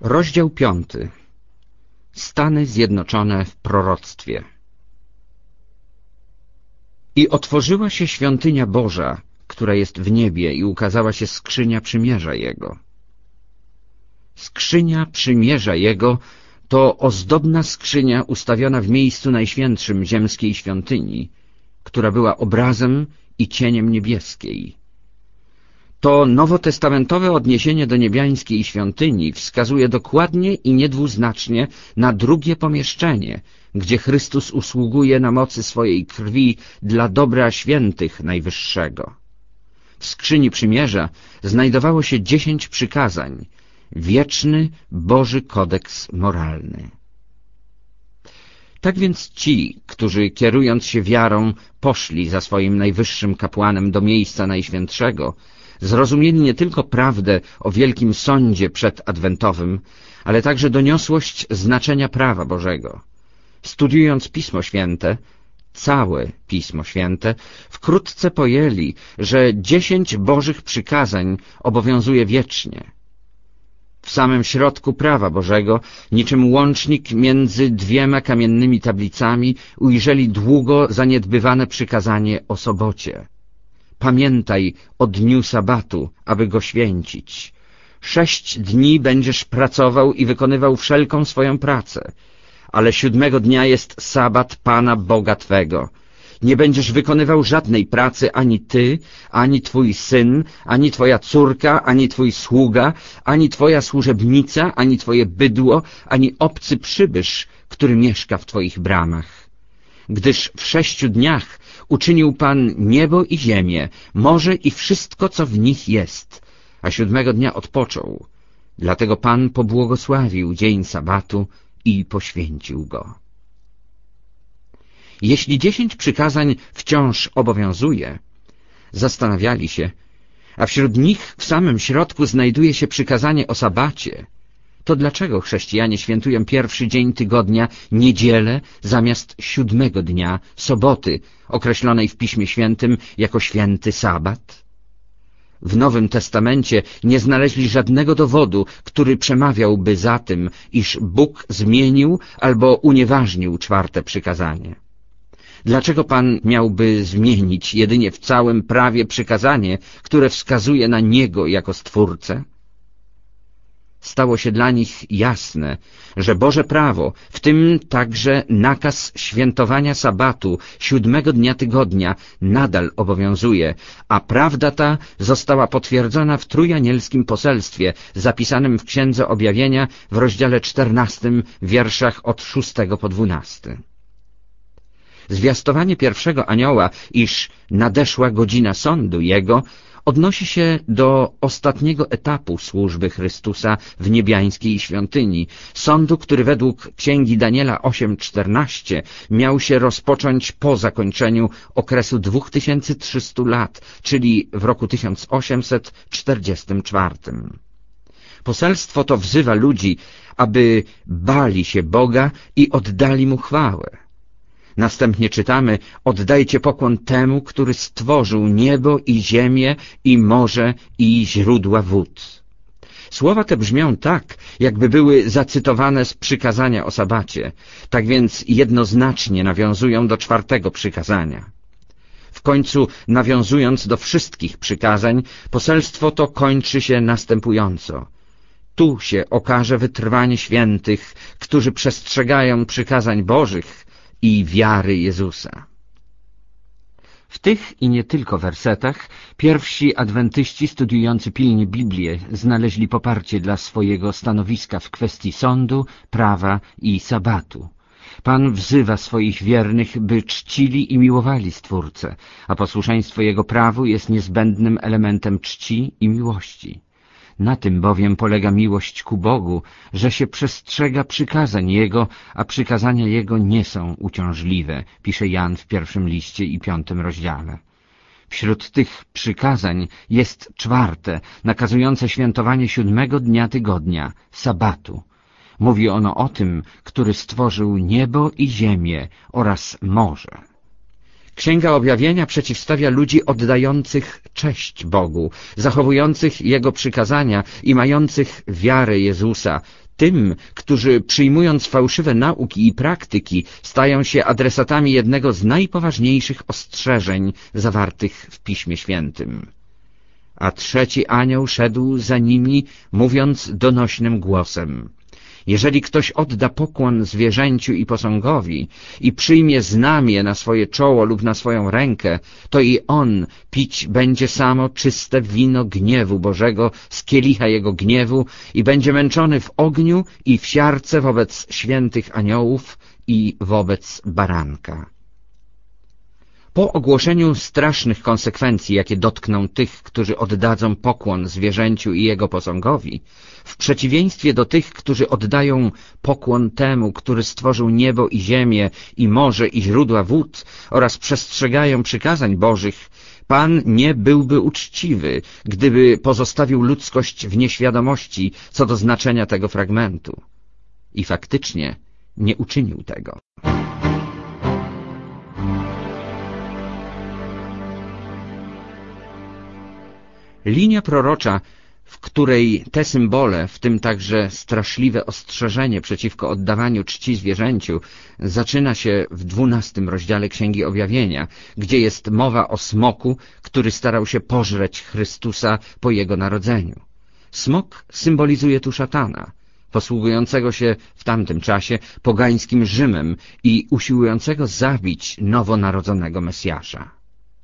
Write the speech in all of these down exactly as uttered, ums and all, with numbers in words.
Rozdział piąty. Stany Zjednoczone w proroctwie. I otworzyła się świątynia Boża, która jest w niebie, i ukazała się skrzynia przymierza Jego. Skrzynia przymierza Jego to ozdobna skrzynia ustawiona w miejscu najświętszym ziemskiej świątyni, która była obrazem i cieniem niebieskiej. To nowotestamentowe odniesienie do niebiańskiej świątyni wskazuje dokładnie i niedwuznacznie na drugie pomieszczenie, gdzie Chrystus usługuje na mocy swojej krwi dla dobra świętych Najwyższego. W skrzyni przymierza znajdowało się dziesięć przykazań, wieczny Boży kodeks moralny. Tak więc ci, którzy kierując się wiarą poszli za swoim najwyższym kapłanem do miejsca Najświętszego, zrozumieli nie tylko prawdę o wielkim sądzie przedadwentowym, ale także doniosłość znaczenia prawa Bożego. Studiując Pismo Święte, całe Pismo Święte, wkrótce pojęli, że dziesięć Bożych przykazań obowiązuje wiecznie. W samym środku prawa Bożego, niczym łącznik między dwiema kamiennymi tablicami, ujrzeli długo zaniedbywane przykazanie o sobocie. Pamiętaj o dniu sabatu, aby go święcić. Sześć dni będziesz pracował i wykonywał wszelką swoją pracę, ale siódmego dnia jest sabat Pana Boga Twego. Nie będziesz wykonywał żadnej pracy ani ty, ani twój syn, ani twoja córka, ani twój sługa, ani twoja służebnica, ani twoje bydło, ani obcy przybysz, który mieszka w twoich bramach. Gdyż w sześciu dniach uczynił Pan niebo i ziemię, morze i wszystko, co w nich jest, a siódmego dnia odpoczął. Dlatego Pan pobłogosławił dzień sabatu i poświęcił go. Jeśli dziesięć przykazań wciąż obowiązuje, zastanawiali się, a wśród nich w samym środku znajduje się przykazanie o sabacie, to dlaczego chrześcijanie świętują pierwszy dzień tygodnia, niedzielę, zamiast siódmego dnia, soboty, określonej w Piśmie Świętym jako święty sabat? W Nowym Testamencie nie znaleźli żadnego dowodu, który przemawiałby za tym, iż Bóg zmienił albo unieważnił czwarte przykazanie. Dlaczego Pan miałby zmienić jedynie w całym prawie przykazanie, które wskazuje na Niego jako Stwórcę? Stało się dla nich jasne, że Boże prawo, w tym także nakaz świętowania sabatu siódmego dnia tygodnia, nadal obowiązuje, a prawda ta została potwierdzona w trójanielskim poselstwie zapisanym w Księdze Objawienia w rozdziale czternastym, wierszach od szóstego po dwunasty. Zwiastowanie pierwszego anioła, iż nadeszła godzina sądu Jego, odnosi się do ostatniego etapu służby Chrystusa w niebiańskiej świątyni, sądu, który według Księgi Daniela osiem czternaście miał się rozpocząć po zakończeniu okresu dwóch tysięcy trzystu lat, czyli w roku tysiąc osiemset czterdziestym czwartym. Poselstwo to wzywa ludzi, aby bali się Boga i oddali Mu chwałę. Następnie czytamy: oddajcie pokłon temu, który stworzył niebo i ziemię, i morze, i źródła wód. Słowa te brzmią tak, jakby były zacytowane z przykazania o sabacie, tak więc jednoznacznie nawiązują do czwartego przykazania. W końcu, nawiązując do wszystkich przykazań, poselstwo to kończy się następująco. Tu się okaże wytrwanie świętych, którzy przestrzegają przykazań Bożych i wiary Jezusa. W tych i nie tylko wersetach pierwsi adwentyści studiujący pilnie Biblię znaleźli poparcie dla swojego stanowiska w kwestii sądu, prawa i sabatu. Pan wzywa swoich wiernych, by czcili i miłowali Stwórcę, a posłuszeństwo Jego prawu jest niezbędnym elementem czci i miłości. Na tym bowiem polega miłość ku Bogu, że się przestrzega przykazań Jego, a przykazania Jego nie są uciążliwe, pisze Jan w pierwszym liście i piątym rozdziale. Wśród tych przykazań jest czwarte, nakazujące świętowanie siódmego dnia tygodnia, sabatu. Mówi ono o tym, który stworzył niebo i ziemię oraz morze. Księga Objawienia przeciwstawia ludzi oddających cześć Bogu, zachowujących Jego przykazania i mających wiarę Jezusa, Tym, którzy przyjmując fałszywe nauki i praktyki stają się adresatami jednego z najpoważniejszych ostrzeżeń zawartych w Piśmie Świętym. A trzeci anioł szedł za nimi, mówiąc donośnym głosem: jeżeli ktoś odda pokłon zwierzęciu i posągowi i przyjmie znamię na swoje czoło lub na swoją rękę, to i on pić będzie samo czyste wino gniewu Bożego z kielicha jego gniewu i będzie męczony w ogniu i w siarce wobec świętych aniołów i wobec baranka. Po ogłoszeniu strasznych konsekwencji, jakie dotkną tych, którzy oddadzą pokłon zwierzęciu i jego posągowi, w przeciwieństwie do tych, którzy oddają pokłon temu, który stworzył niebo i ziemię, i morze, i źródła wód oraz przestrzegają przykazań Bożych, Pan nie byłby uczciwy, gdyby pozostawił ludzkość w nieświadomości co do znaczenia tego fragmentu. I faktycznie nie uczynił tego. Linia prorocza, w której te symbole, w tym także straszliwe ostrzeżenie przeciwko oddawaniu czci zwierzęciu, zaczyna się w dwunastym rozdziale Księgi Objawienia, gdzie jest mowa o smoku, który starał się pożreć Chrystusa po Jego narodzeniu. Smok symbolizuje tu szatana, posługującego się w tamtym czasie pogańskim Rzymem i usiłującego zabić nowonarodzonego Mesjasza.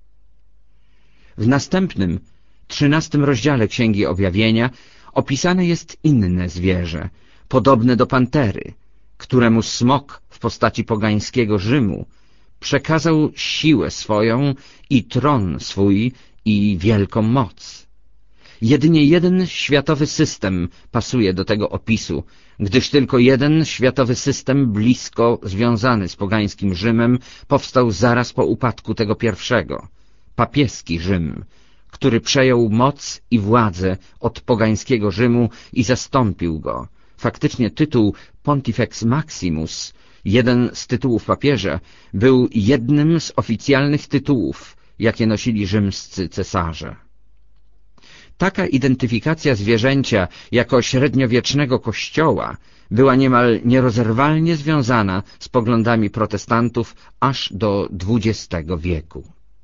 W następnym, trzynastym rozdziale Księgi Objawienia opisane jest inne zwierzę, podobne do pantery, któremu smok w postaci pogańskiego Rzymu przekazał siłę swoją i tron swój i wielką moc. Jedynie jeden światowy system pasuje do tego opisu, gdyż tylko jeden światowy system blisko związany z pogańskim Rzymem powstał zaraz po upadku tego pierwszego, papieski Rzym, który przejął moc i władzę od pogańskiego Rzymu i zastąpił go. Faktycznie tytuł Pontifex Maximus, jeden z tytułów papieża, był jednym z oficjalnych tytułów, jakie nosili rzymscy cesarze. Taka identyfikacja zwierzęcia jako średniowiecznego kościoła była niemal nierozerwalnie związana z poglądami protestantów aż do dwudziestego wieku.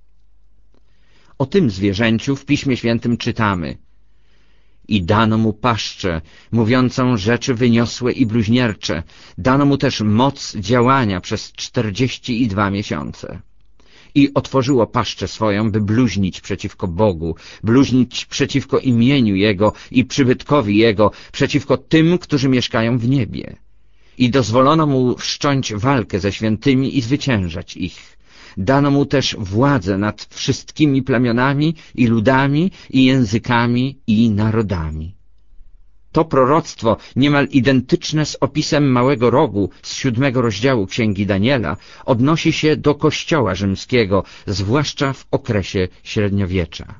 O tym zwierzęciu w Piśmie Świętym czytamy: i dano mu paszczę, mówiącą rzeczy wyniosłe i bluźniercze, dano mu też moc działania przez czterdzieści i dwa miesiące. I otworzyło paszczę swoją, by bluźnić przeciwko Bogu, bluźnić przeciwko imieniu Jego i przybytkowi Jego, przeciwko tym, którzy mieszkają w niebie. I dozwolono mu wszcząć walkę ze świętymi i zwyciężać ich. Dano mu też władzę nad wszystkimi plemionami i ludami i językami i narodami. To proroctwo, niemal identyczne z opisem Małego Rogu z siódmego rozdziału Księgi Daniela, odnosi się do Kościoła rzymskiego, zwłaszcza w okresie średniowiecza.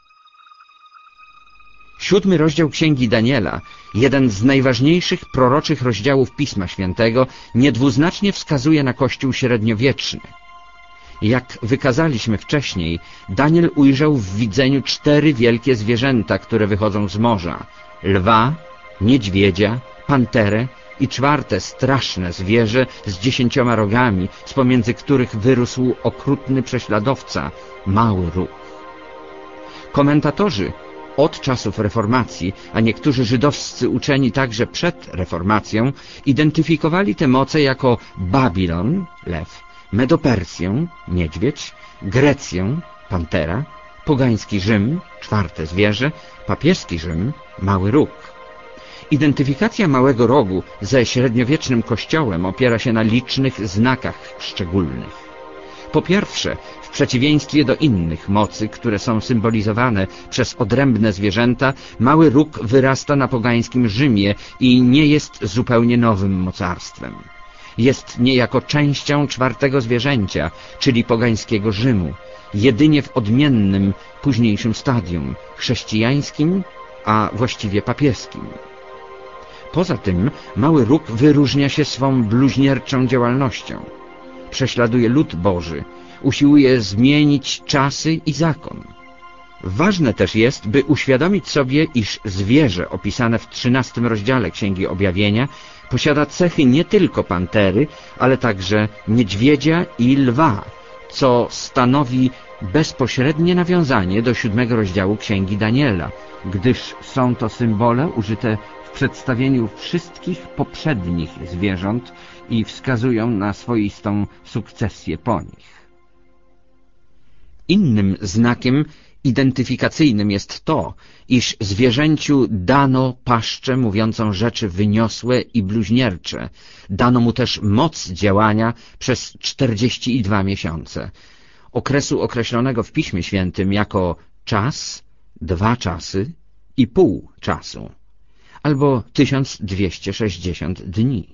Siódmy rozdział Księgi Daniela, jeden z najważniejszych proroczych rozdziałów Pisma Świętego, niedwuznacznie wskazuje na Kościół średniowieczny. Jak wykazaliśmy wcześniej, Daniel ujrzał w widzeniu cztery wielkie zwierzęta, które wychodzą z morza: lwa, niedźwiedzia, panterę i czwarte straszne zwierzę z dziesięcioma rogami, z pomiędzy których wyrósł okrutny prześladowca, mały róg. Komentatorzy od czasów reformacji, a niektórzy żydowscy uczeni także przed reformacją, identyfikowali te moce jako Babilon, lew, Medopersję, niedźwiedź, Grecję, pantera, pogański Rzym, czwarte zwierzę, papieski Rzym, mały róg. Identyfikacja Małego Rogu ze średniowiecznym kościołem opiera się na licznych znakach szczególnych. Po pierwsze, w przeciwieństwie do innych mocy, które są symbolizowane przez odrębne zwierzęta, Mały Róg wyrasta na pogańskim Rzymie i nie jest zupełnie nowym mocarstwem. Jest niejako częścią czwartego zwierzęcia, czyli pogańskiego Rzymu, jedynie w odmiennym, późniejszym stadium, chrześcijańskim, a właściwie papieskim. Poza tym Mały Róg wyróżnia się swą bluźnierczą działalnością. Prześladuje lud Boży, usiłuje zmienić czasy i zakon. Ważne też jest, by uświadomić sobie, iż zwierzę opisane w trzynastym rozdziale Księgi Objawienia posiada cechy nie tylko pantery, ale także niedźwiedzia i lwa, co stanowi bezpośrednie nawiązanie do siódmego rozdziału Księgi Daniela, gdyż są to symbole użyte w przedstawieniu wszystkich poprzednich zwierząt i wskazują na swoistą sukcesję po nich. Innym znakiem identyfikacyjnym jest to, iż zwierzęciu dano paszczę mówiącą rzeczy wyniosłe i bluźniercze. Dano mu też moc działania przez czterdzieści dwa miesiące, okresu określonego w Piśmie Świętym jako czas, dwa czasy i pół czasu, albo tysiąc dwieście sześćdziesiąt dni.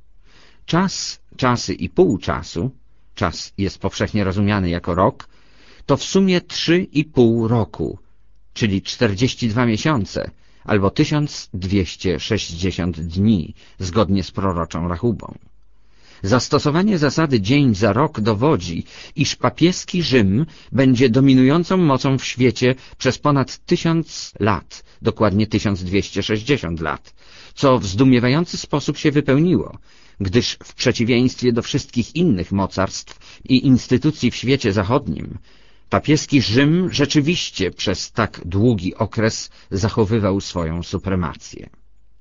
Czas, czasy i pół czasu, czas jest powszechnie rozumiany jako rok, to w sumie trzy i pół roku, czyli czterdzieści dwa miesiące, albo tysiąc dwieście sześćdziesiąt dni, zgodnie z proroczą rachubą. Zastosowanie zasady dzień za rok dowodzi, iż papieski Rzym będzie dominującą mocą w świecie przez ponad tysiąc lat, dokładnie tysiąc dwieście sześćdziesiąt lat, co w zdumiewający sposób się wypełniło, gdyż w przeciwieństwie do wszystkich innych mocarstw i instytucji w świecie zachodnim, papieski Rzym rzeczywiście przez tak długi okres zachowywał swoją supremację.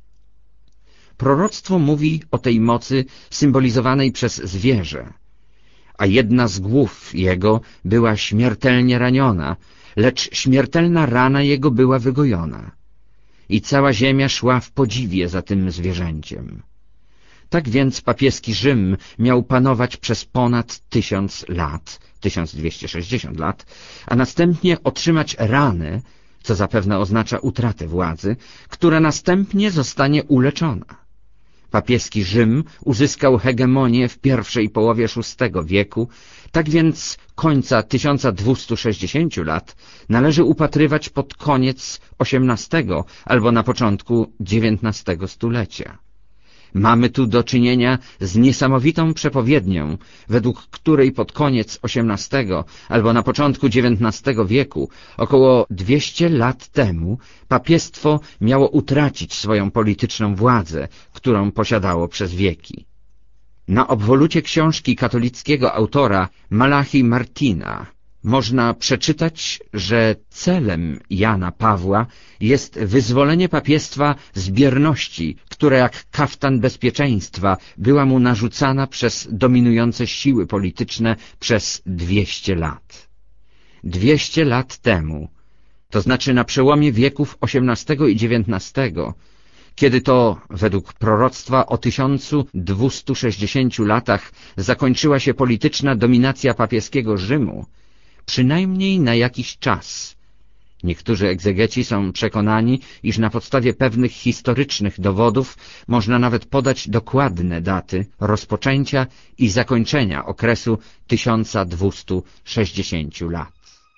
Proroctwo mówi o tej mocy symbolizowanej przez zwierzę, a jedna z głów jego była śmiertelnie raniona, lecz śmiertelna rana jego była wygojona. I cała ziemia szła w podziwie za tym zwierzęciem. Tak więc papieski Rzym miał panować przez ponad tysiąc lat, tysiąc dwieście sześćdziesiąt lat, a następnie otrzymać ranę, co zapewne oznacza utratę władzy, która następnie zostanie uleczona. Papieski Rzym uzyskał hegemonię w pierwszej połowie szóstego wieku, tak więc końca tysiąc dwieście sześćdziesiąt lat należy upatrywać pod koniec osiemnastego albo na początku dziewiętnastego stulecia. Mamy tu do czynienia z niesamowitą przepowiednią, według której pod koniec osiemnastego albo na początku dziewiętnastego wieku, około dwieście lat temu, papiestwo miało utracić swoją polityczną władzę, którą posiadało przez wieki. Na obwolucie książki katolickiego autora Malachi Martina można przeczytać, że celem Jana Pawła jest wyzwolenie papiestwa z bierności, która jak kaftan bezpieczeństwa była mu narzucana przez dominujące siły polityczne przez dwieście lat. Dwieście lat temu, to znaczy na przełomie wieków osiemnastego i dziewiętnastego, kiedy to, według proroctwa o tysiącu dwustu sześćdziesięciu latach zakończyła się polityczna dominacja papieskiego Rzymu, przynajmniej na jakiś czas. Niektórzy egzegeci są przekonani, iż na podstawie pewnych historycznych dowodów można nawet podać dokładne daty rozpoczęcia i zakończenia okresu tysiąca dwustu sześćdziesięciu lat.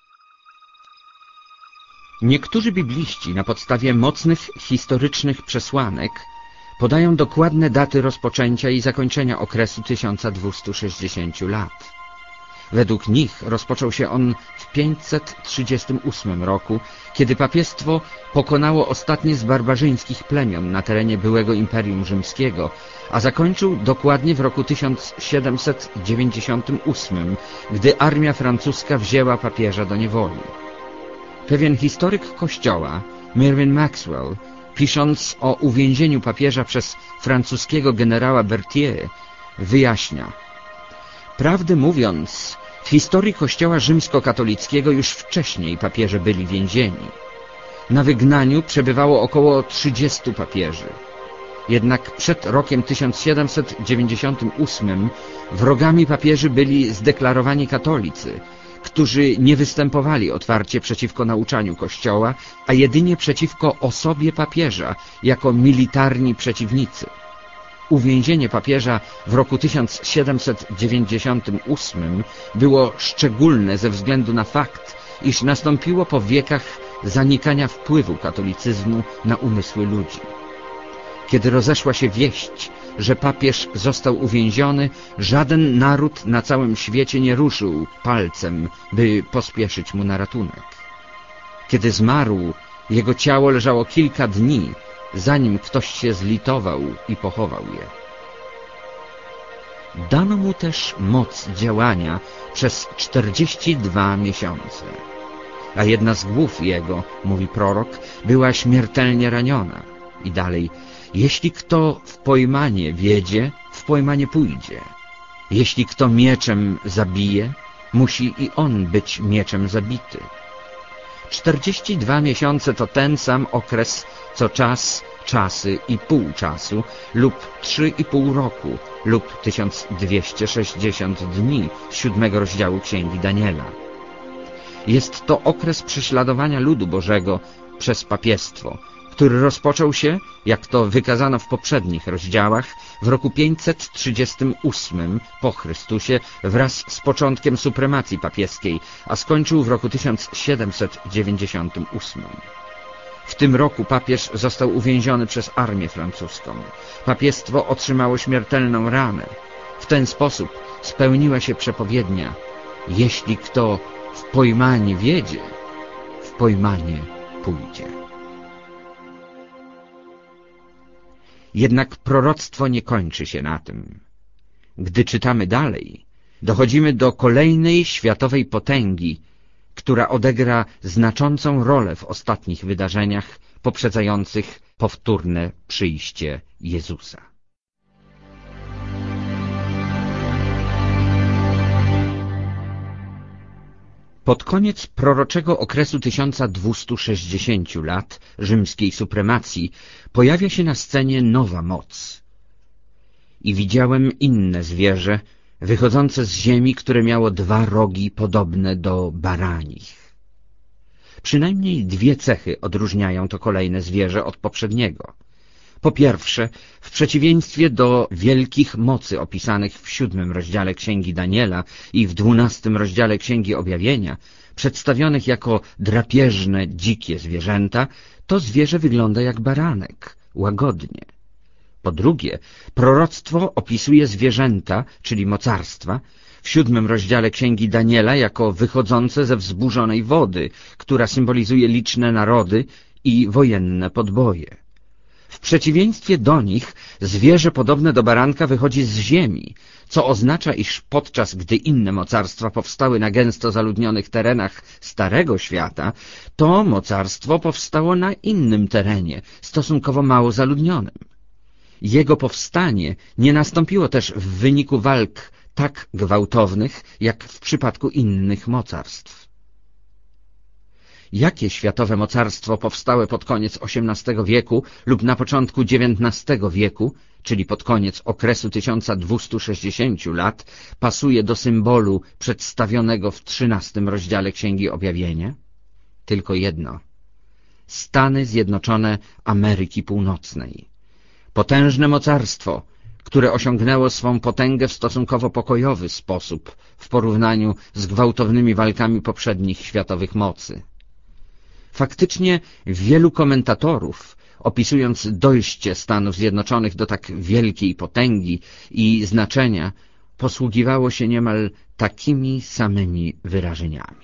Niektórzy bibliści na podstawie mocnych historycznych przesłanek podają dokładne daty rozpoczęcia i zakończenia okresu tysiąca dwustu sześćdziesięciu lat. Według nich rozpoczął się on w pięćset trzydziestym ósmym roku, kiedy papiestwo pokonało ostatnie z barbarzyńskich plemion na terenie byłego Imperium Rzymskiego, a zakończył dokładnie w roku tysiąc siedemset dziewięćdziesiątym ósmym, gdy armia francuska wzięła papieża do niewoli. Pewien historyk Kościoła, Mervyn Maxwell, pisząc o uwięzieniu papieża przez francuskiego generała Berthier, wyjaśnia: prawdę mówiąc, w historii Kościoła rzymskokatolickiego już wcześniej papieże byli więzieni. Na wygnaniu przebywało około trzydziestu papieży. Jednak przed rokiem tysiąc siedemset dziewięćdziesiątym ósmym wrogami papieży byli zdeklarowani katolicy, którzy nie występowali otwarcie przeciwko nauczaniu Kościoła, a jedynie przeciwko osobie papieża jako militarni przeciwnicy. Uwięzienie papieża w roku tysiąc siedemset dziewięćdziesiątym ósmym było szczególne ze względu na fakt, iż nastąpiło po wiekach zanikania wpływu katolicyzmu na umysły ludzi. Kiedy rozeszła się wieść, że papież został uwięziony, żaden naród na całym świecie nie ruszył palcem, by pospieszyć mu na ratunek. Kiedy zmarł, jego ciało leżało kilka dni, zanim ktoś się zlitował i pochował je. Dano mu też moc działania przez czterdzieści dwa miesiące. A jedna z głów jego, mówi prorok, była śmiertelnie raniona. I dalej, jeśli kto w pojmanie wiedzie, w pojmanie pójdzie. Jeśli kto mieczem zabije, musi i on być mieczem zabity. Czterdzieści dwa miesiące to ten sam okres, co czas, czasy i pół czasu, lub trzy i pół roku, lub tysiąc dwieście sześćdziesiąt dni z siódmego rozdziału Księgi Daniela. Jest to okres prześladowania ludu Bożego przez papiestwo, który rozpoczął się, jak to wykazano w poprzednich rozdziałach, w roku pięćset trzydziestym ósmym po Chrystusie wraz z początkiem supremacji papieskiej, a skończył w roku tysiąc siedemset dziewięćdziesiątym ósmym. W tym roku papież został uwięziony przez armię francuską. Papiestwo otrzymało śmiertelną ranę. W ten sposób spełniła się przepowiednia: jeśli kto w pojmanie wiedzie, w pojmanie pójdzie. Jednak proroctwo nie kończy się na tym. Gdy czytamy dalej, dochodzimy do kolejnej światowej potęgi, która odegra znaczącą rolę w ostatnich wydarzeniach poprzedzających powtórne przyjście Jezusa. Pod koniec proroczego okresu tysiąc dwieście sześćdziesiąt lat rzymskiej supremacji pojawia się na scenie nowa moc. I widziałem inne zwierzę, wychodzące z ziemi, które miało dwa rogi podobne do baranich. Przynajmniej dwie cechy odróżniają to kolejne zwierzę od poprzedniego. Po pierwsze, w przeciwieństwie do wielkich mocy opisanych w siódmym rozdziale Księgi Daniela i w dwunastym rozdziale Księgi Objawienia, przedstawionych jako drapieżne, dzikie zwierzęta, to zwierzę wygląda jak baranek, łagodnie. Po drugie, proroctwo opisuje zwierzęta, czyli mocarstwa, w siódmym rozdziale Księgi Daniela jako wychodzące ze wzburzonej wody, która symbolizuje liczne narody i wojenne podboje. W przeciwieństwie do nich zwierzę podobne do baranka wychodzi z ziemi, co oznacza, iż podczas gdy inne mocarstwa powstały na gęsto zaludnionych terenach Starego Świata, to mocarstwo powstało na innym terenie, stosunkowo mało zaludnionym. Jego powstanie nie nastąpiło też w wyniku walk tak gwałtownych, jak w przypadku innych mocarstw. Jakie światowe mocarstwo powstałe pod koniec osiemnastego wieku lub na początku dziewiętnastego wieku, czyli pod koniec okresu tysiąc dwieście sześćdziesiąt lat, pasuje do symbolu przedstawionego w trzynastym rozdziale Księgi Objawienia? Tylko jedno. Stany Zjednoczone Ameryki Północnej. Potężne mocarstwo, które osiągnęło swą potęgę w stosunkowo pokojowy sposób w porównaniu z gwałtownymi walkami poprzednich światowych mocy. Faktycznie wielu komentatorów, opisując dojście Stanów Zjednoczonych do tak wielkiej potęgi i znaczenia, posługiwało się niemal takimi samymi wyrażeniami.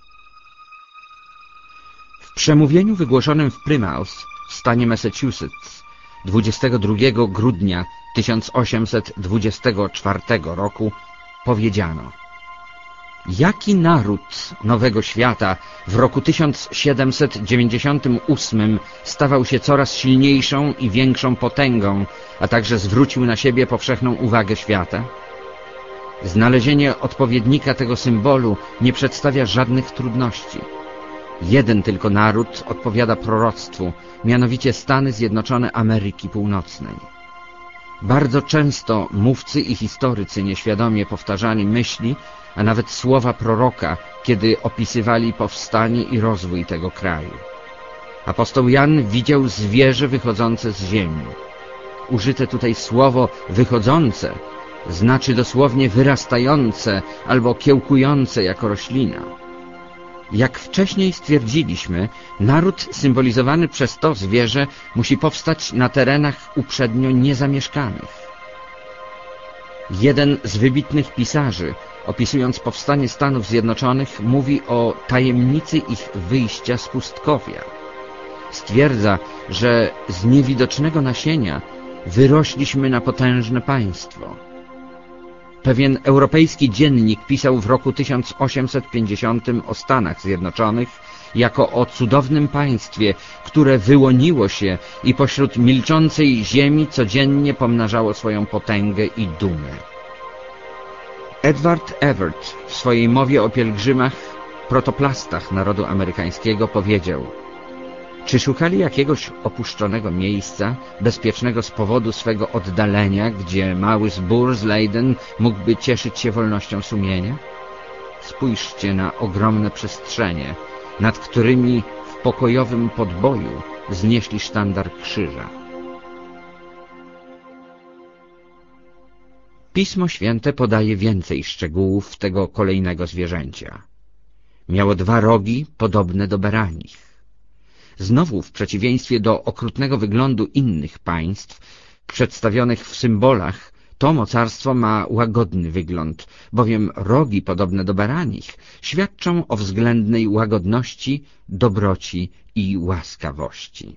W przemówieniu wygłoszonym w Plymouth w stanie Massachusetts dwudziestego drugiego grudnia tysiąc osiemset dwudziestego czwartego roku powiedziano: jaki naród Nowego Świata w roku tysiąc siedemset dziewięćdziesiątym ósmym stawał się coraz silniejszą i większą potęgą, a także zwrócił na siebie powszechną uwagę świata? Znalezienie odpowiednika tego symbolu nie przedstawia żadnych trudności. Jeden tylko naród odpowiada proroctwu, mianowicie Stany Zjednoczone Ameryki Północnej. Bardzo często mówcy i historycy nieświadomie powtarzali myśli, a nawet słowa proroka, kiedy opisywali powstanie i rozwój tego kraju. Apostoł Jan widział zwierzę wychodzące z ziemi. Użyte tutaj słowo wychodzące znaczy dosłownie wyrastające albo kiełkujące jako roślina. Jak wcześniej stwierdziliśmy, naród symbolizowany przez to zwierzę musi powstać na terenach uprzednio niezamieszkanych. Jeden z wybitnych pisarzy, opisując powstanie Stanów Zjednoczonych, mówi o tajemnicy ich wyjścia z pustkowia. Stwierdza, że z niewidocznego nasienia wyrośliśmy na potężne państwo. Pewien europejski dziennik pisał w roku tysiąc osiemset pięćdziesiątym o Stanach Zjednoczonych jako o cudownym państwie, które wyłoniło się i pośród milczącej ziemi codziennie pomnażało swoją potęgę i dumę. Edward Everett w swojej mowie o pielgrzymach, protoplastach narodu amerykańskiego powiedział: czy szukali jakiegoś opuszczonego miejsca, bezpiecznego z powodu swego oddalenia, gdzie mały zbór z Leiden mógłby cieszyć się wolnością sumienia? Spójrzcie na ogromne przestrzenie, nad którymi w pokojowym podboju wznieśli sztandar krzyża. Pismo Święte podaje więcej szczegółów tego kolejnego zwierzęcia. Miało dwa rogi podobne do baranich. Znowu, w przeciwieństwie do okrutnego wyglądu innych państw, przedstawionych w symbolach, to mocarstwo ma łagodny wygląd, bowiem rogi podobne do baranich świadczą o względnej łagodności, dobroci i łaskawości.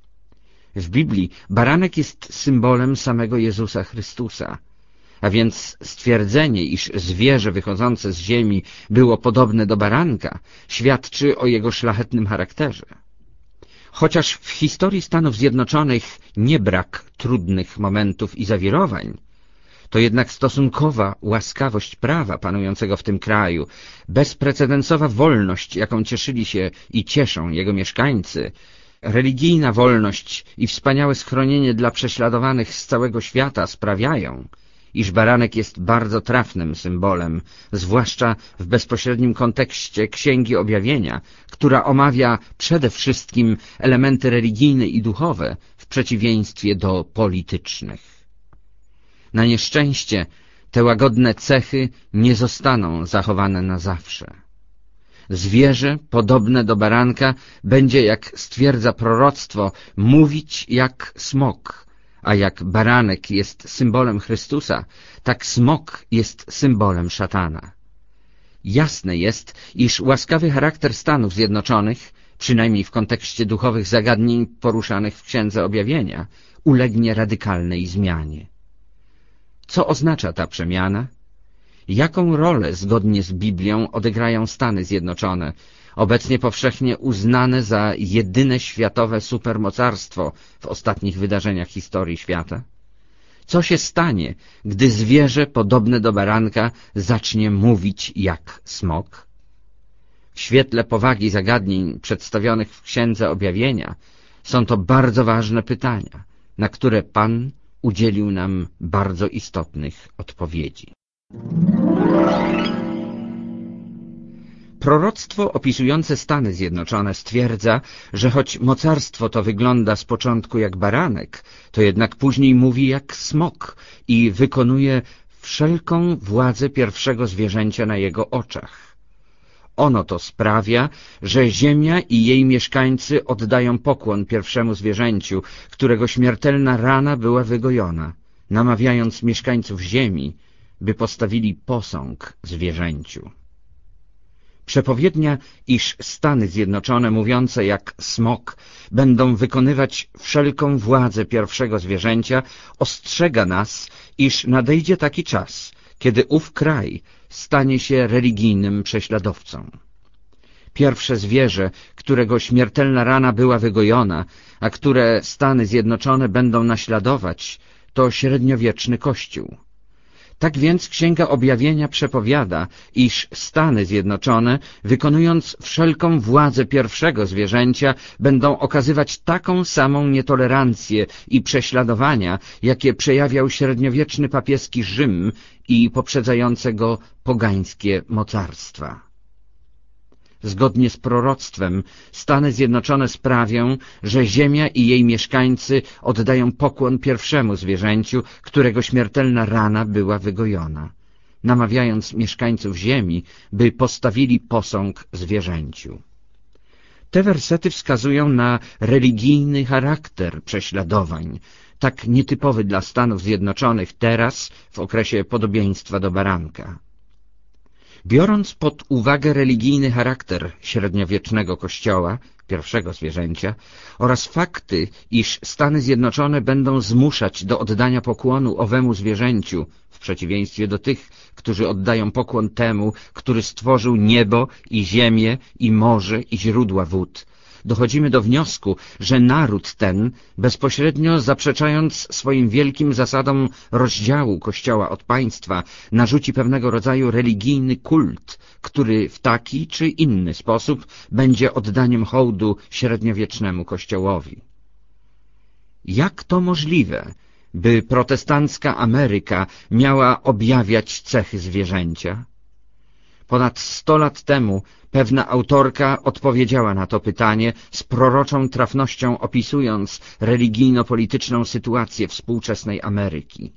W Biblii baranek jest symbolem samego Jezusa Chrystusa, a więc stwierdzenie, iż zwierzę wychodzące z ziemi było podobne do baranka, świadczy o jego szlachetnym charakterze. Chociaż w historii Stanów Zjednoczonych nie brak trudnych momentów i zawirowań, to jednak stosunkowa łaskawość prawa panującego w tym kraju, bezprecedensowa wolność, jaką cieszyli się i cieszą jego mieszkańcy, religijna wolność i wspaniałe schronienie dla prześladowanych z całego świata sprawiają, iż baranek jest bardzo trafnym symbolem, zwłaszcza w bezpośrednim kontekście Księgi Objawienia, która omawia przede wszystkim elementy religijne i duchowe w przeciwieństwie do politycznych. Na nieszczęście te łagodne cechy nie zostaną zachowane na zawsze. Zwierzę, podobne do baranka, będzie, jak stwierdza proroctwo, mówić jak smok, a jak baranek jest symbolem Chrystusa, tak smok jest symbolem szatana. Jasne jest, iż łaskawy charakter Stanów Zjednoczonych, przynajmniej w kontekście duchowych zagadnień poruszanych w Księdze Objawienia, ulegnie radykalnej zmianie. Co oznacza ta przemiana? Jaką rolę zgodnie z Biblią odegrają Stany Zjednoczone, obecnie powszechnie uznane za jedyne światowe supermocarstwo w ostatnich wydarzeniach historii świata? Co się stanie, gdy zwierzę podobne do baranka zacznie mówić jak smok? W świetle powagi zagadnień przedstawionych w Księdze Objawienia są to bardzo ważne pytania, na które Pan udzielił nam bardzo istotnych odpowiedzi. Proroctwo opisujące Stany Zjednoczone stwierdza, że choć mocarstwo to wygląda z początku jak baranek, to jednak później mówi jak smok i wykonuje wszelką władzę pierwszego zwierzęcia na jego oczach. Ono to sprawia, że ziemia i jej mieszkańcy oddają pokłon pierwszemu zwierzęciu, którego śmiertelna rana była wygojona, namawiając mieszkańców ziemi, by postawili posąg zwierzęciu. Przepowiednia, iż Stany Zjednoczone mówiące jak smok będą wykonywać wszelką władzę pierwszego zwierzęcia, ostrzega nas, iż nadejdzie taki czas, kiedy ów kraj stanie się religijnym prześladowcą. Pierwsze zwierzę, którego śmiertelna rana była wygojona, a które Stany Zjednoczone będą naśladować, to średniowieczny Kościół. Tak więc Księga Objawienia przepowiada, iż Stany Zjednoczone, wykonując wszelką władzę pierwszego zwierzęcia, będą okazywać taką samą nietolerancję i prześladowania, jakie przejawiał średniowieczny papieski Rzym i poprzedzające go pogańskie mocarstwa. Zgodnie z proroctwem Stany Zjednoczone sprawią, że ziemia i jej mieszkańcy oddają pokłon pierwszemu zwierzęciu, którego śmiertelna rana była wygojona, namawiając mieszkańców ziemi, by postawili posąg zwierzęciu. Te wersety wskazują na religijny charakter prześladowań, tak nietypowy dla Stanów Zjednoczonych teraz, w okresie podobieństwa do baranka. Biorąc pod uwagę religijny charakter średniowiecznego kościoła, pierwszego zwierzęcia, oraz fakty, iż Stany Zjednoczone będą zmuszać do oddania pokłonu owemu zwierzęciu, w przeciwieństwie do tych, którzy oddają pokłon temu, który stworzył niebo i ziemię i morze i źródła wód, dochodzimy do wniosku, że naród ten, bezpośrednio zaprzeczając swoim wielkim zasadom rozdziału Kościoła od państwa, narzuci pewnego rodzaju religijny kult, który w taki czy inny sposób będzie oddaniem hołdu średniowiecznemu Kościołowi. Jak to możliwe, by protestancka Ameryka miała objawiać cechy zwierzęcia? Ponad sto lat temu pewna autorka odpowiedziała na to pytanie z proroczą trafnością, opisując religijno-polityczną sytuację współczesnej Ameryki.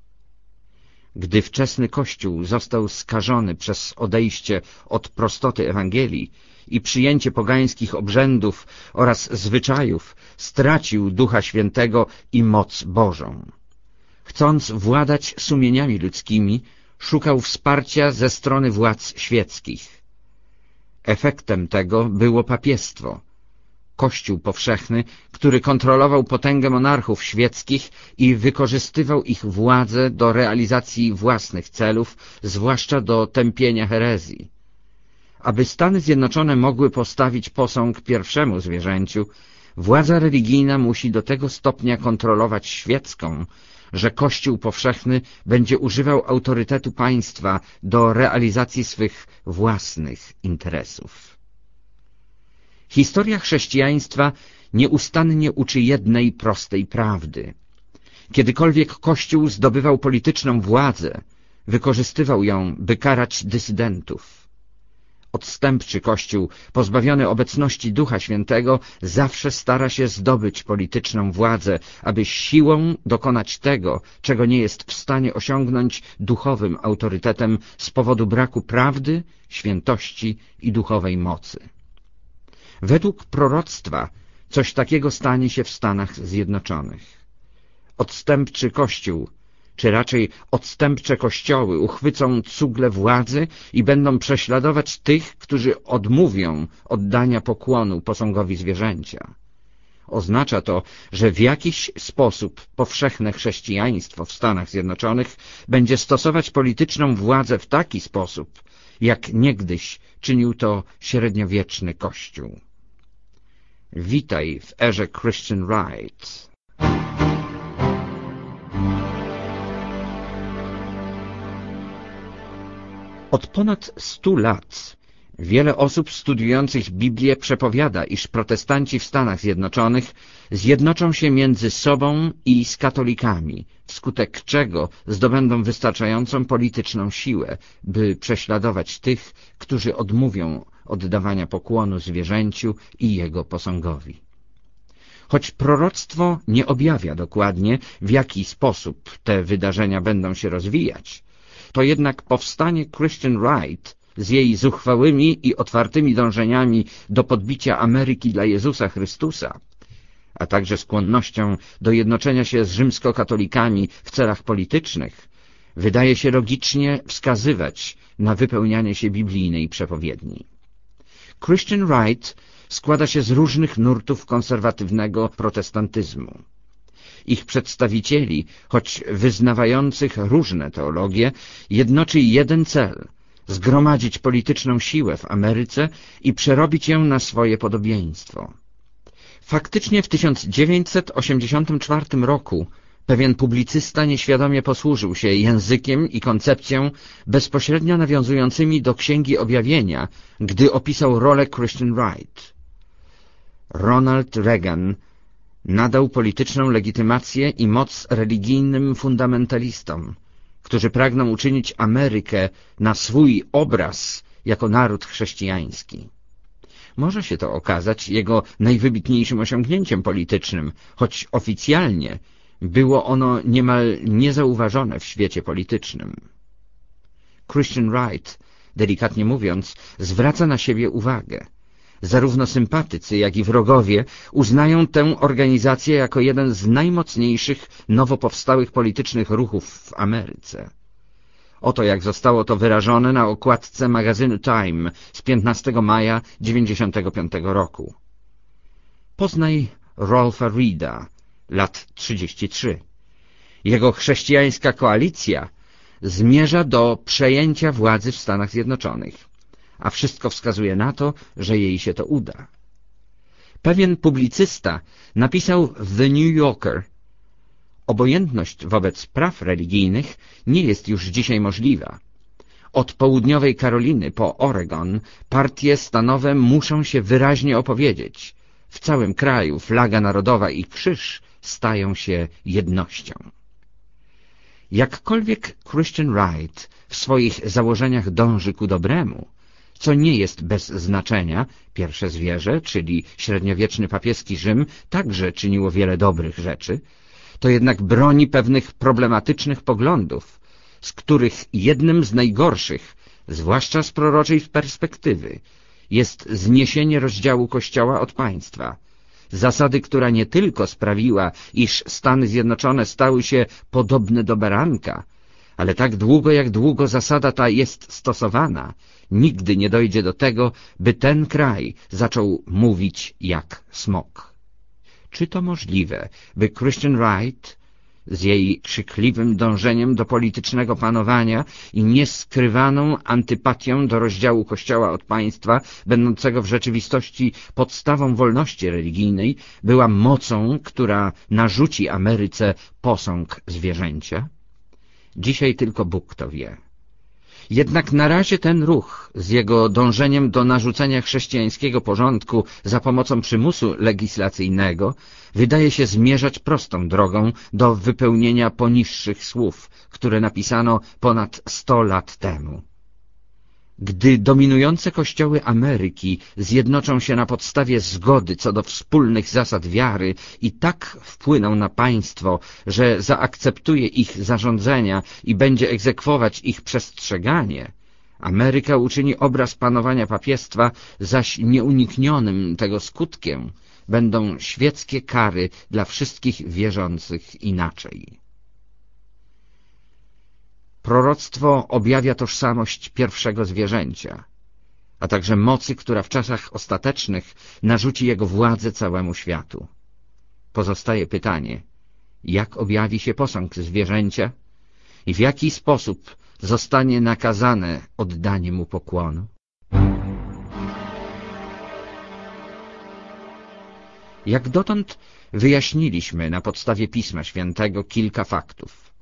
Gdy wczesny Kościół został skażony przez odejście od prostoty Ewangelii i przyjęcie pogańskich obrzędów oraz zwyczajów, stracił Ducha Świętego i moc Bożą. Chcąc władać sumieniami ludzkimi, szukał wsparcia ze strony władz świeckich. Efektem tego było papiestwo, Kościół powszechny, który kontrolował potęgę monarchów świeckich i wykorzystywał ich władzę do realizacji własnych celów, zwłaszcza do tępienia herezji. Aby Stany Zjednoczone mogły postawić posąg pierwszemu zwierzęciu, władza religijna musi do tego stopnia kontrolować świecką, że Kościół powszechny będzie używał autorytetu państwa do realizacji swych własnych interesów. Historia chrześcijaństwa nieustannie uczy jednej prostej prawdy. Kiedykolwiek Kościół zdobywał polityczną władzę, wykorzystywał ją, by karać dysydentów. Odstępczy Kościół, pozbawiony obecności Ducha Świętego, zawsze stara się zdobyć polityczną władzę, aby siłą dokonać tego, czego nie jest w stanie osiągnąć duchowym autorytetem z powodu braku prawdy, świętości i duchowej mocy. Według proroctwa coś takiego stanie się w Stanach Zjednoczonych. Odstępczy Kościół, czy raczej odstępcze kościoły uchwycą cugle władzy i będą prześladować tych, którzy odmówią oddania pokłonu posągowi zwierzęcia. Oznacza to, że w jakiś sposób powszechne chrześcijaństwo w Stanach Zjednoczonych będzie stosować polityczną władzę w taki sposób, jak niegdyś czynił to średniowieczny Kościół. Witaj w erze Christian Right. Od ponad stu lat wiele osób studiujących Biblię przepowiada, iż protestanci w Stanach Zjednoczonych zjednoczą się między sobą i z katolikami, wskutek czego zdobędą wystarczającą polityczną siłę, by prześladować tych, którzy odmówią oddawania pokłonu zwierzęciu i jego posągowi. Choć proroctwo nie objawia dokładnie, w jaki sposób te wydarzenia będą się rozwijać, to jednak powstanie Christian Right z jej zuchwałymi i otwartymi dążeniami do podbicia Ameryki dla Jezusa Chrystusa, a także skłonnością do jednoczenia się z rzymskokatolikami w celach politycznych, wydaje się logicznie wskazywać na wypełnianie się biblijnej przepowiedni. Christian Right składa się z różnych nurtów konserwatywnego protestantyzmu. Ich przedstawicieli, choć wyznawających różne teologie, jednoczy jeden cel – zgromadzić polityczną siłę w Ameryce i przerobić ją na swoje podobieństwo. Faktycznie w tysiąc dziewięćset osiemdziesiątym czwartym roku pewien publicysta nieświadomie posłużył się językiem i koncepcją bezpośrednio nawiązującymi do Księgi Objawienia, gdy opisał rolę Christian Right. Ronald Reagan nadał polityczną legitymację i moc religijnym fundamentalistom, którzy pragną uczynić Amerykę na swój obraz jako naród chrześcijański. Może się to okazać jego najwybitniejszym osiągnięciem politycznym, choć oficjalnie było ono niemal niezauważone w świecie politycznym. Christian Right, delikatnie mówiąc, zwraca na siebie uwagę. Zarówno sympatycy, jak i wrogowie uznają tę organizację jako jeden z najmocniejszych nowo powstałych politycznych ruchów w Ameryce. Oto jak zostało to wyrażone na okładce magazynu Time z piętnastego maja dziewięćdziesiątego piątego roku. Poznaj Rolfa Reeda, lat trzydzieści trzy. Jego chrześcijańska koalicja zmierza do przejęcia władzy w Stanach Zjednoczonych, a wszystko wskazuje na to, że jej się to uda. Pewien publicysta napisał w The New Yorker: obojętność wobec praw religijnych nie jest już dzisiaj możliwa. Od południowej Karoliny po Oregon partie stanowe muszą się wyraźnie opowiedzieć. W całym kraju flaga narodowa i krzyż stają się jednością. Jakkolwiek Christian Wright w swoich założeniach dąży ku dobremu, co nie jest bez znaczenia, pierwsze zwierzę, czyli średniowieczny papieski Rzym, także czyniło wiele dobrych rzeczy, to jednak broni pewnych problematycznych poglądów, z których jednym z najgorszych, zwłaszcza z proroczej perspektywy, jest zniesienie rozdziału Kościoła od państwa, zasady, która nie tylko sprawiła, iż Stany Zjednoczone stały się podobne do baranka, ale tak długo jak długo zasada ta jest stosowana, nigdy nie dojdzie do tego, by ten kraj zaczął mówić jak smok. Czy to możliwe, by Christian Wright z jej krzykliwym dążeniem do politycznego panowania i nieskrywaną antypatią do rozdziału Kościoła od państwa, będącego w rzeczywistości podstawą wolności religijnej, była mocą, która narzuci Ameryce posąg zwierzęcia? Dzisiaj tylko Bóg to wie. Jednak na razie ten ruch z jego dążeniem do narzucenia chrześcijańskiego porządku za pomocą przymusu legislacyjnego wydaje się zmierzać prostą drogą do wypełnienia poniższych słów, które napisano ponad sto lat temu. Gdy dominujące kościoły Ameryki zjednoczą się na podstawie zgody co do wspólnych zasad wiary i tak wpłyną na państwo, że zaakceptuje ich zarządzenia i będzie egzekwować ich przestrzeganie, Ameryka uczyni obraz panowania papiestwa, zaś nieuniknionym tego skutkiem będą świeckie kary dla wszystkich wierzących inaczej. Proroctwo objawia tożsamość pierwszego zwierzęcia, a także mocy, która w czasach ostatecznych narzuci jego władzę całemu światu. Pozostaje pytanie, jak objawi się posąg zwierzęcia i w jaki sposób zostanie nakazane oddanie mu pokłonu. Jak dotąd wyjaśniliśmy na podstawie Pisma Świętego kilka faktów.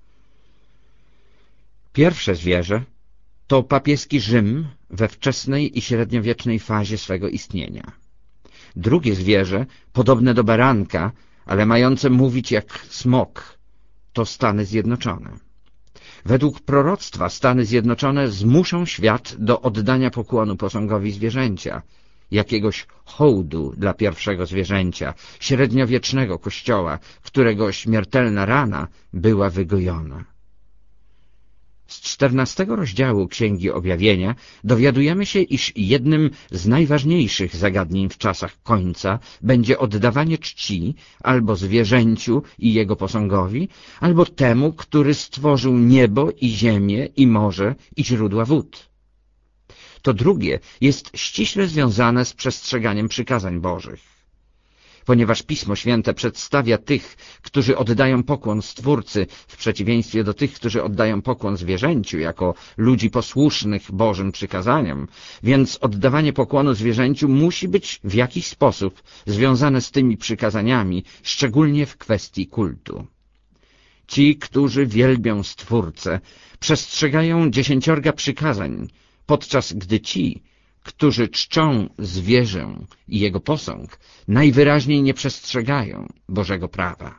Pierwsze zwierzę to papieski Rzym we wczesnej i średniowiecznej fazie swego istnienia. Drugie zwierzę, podobne do baranka, ale mające mówić jak smok, to Stany Zjednoczone. Według proroctwa Stany Zjednoczone zmuszą świat do oddania pokłonu posągowi zwierzęcia, jakiegoś hołdu dla pierwszego zwierzęcia, średniowiecznego kościoła, którego śmiertelna rana była wygojona. Z czternastego rozdziału Księgi Objawienia dowiadujemy się, iż jednym z najważniejszych zagadnień w czasach końca będzie oddawanie czci albo zwierzęciu i jego posągowi, albo temu, który stworzył niebo i ziemię i morze i źródła wód. To drugie jest ściśle związane z przestrzeganiem przykazań Bożych. Ponieważ Pismo Święte przedstawia tych, którzy oddają pokłon Stwórcy, w przeciwieństwie do tych, którzy oddają pokłon zwierzęciu, jako ludzi posłusznych Bożym przykazaniom, więc oddawanie pokłonu zwierzęciu musi być w jakiś sposób związane z tymi przykazaniami, szczególnie w kwestii kultu. Ci, którzy wielbią Stwórcę, przestrzegają dziesięciorga przykazań, podczas gdy ci, którzy czczą zwierzę i jego posąg, najwyraźniej nie przestrzegają Bożego prawa.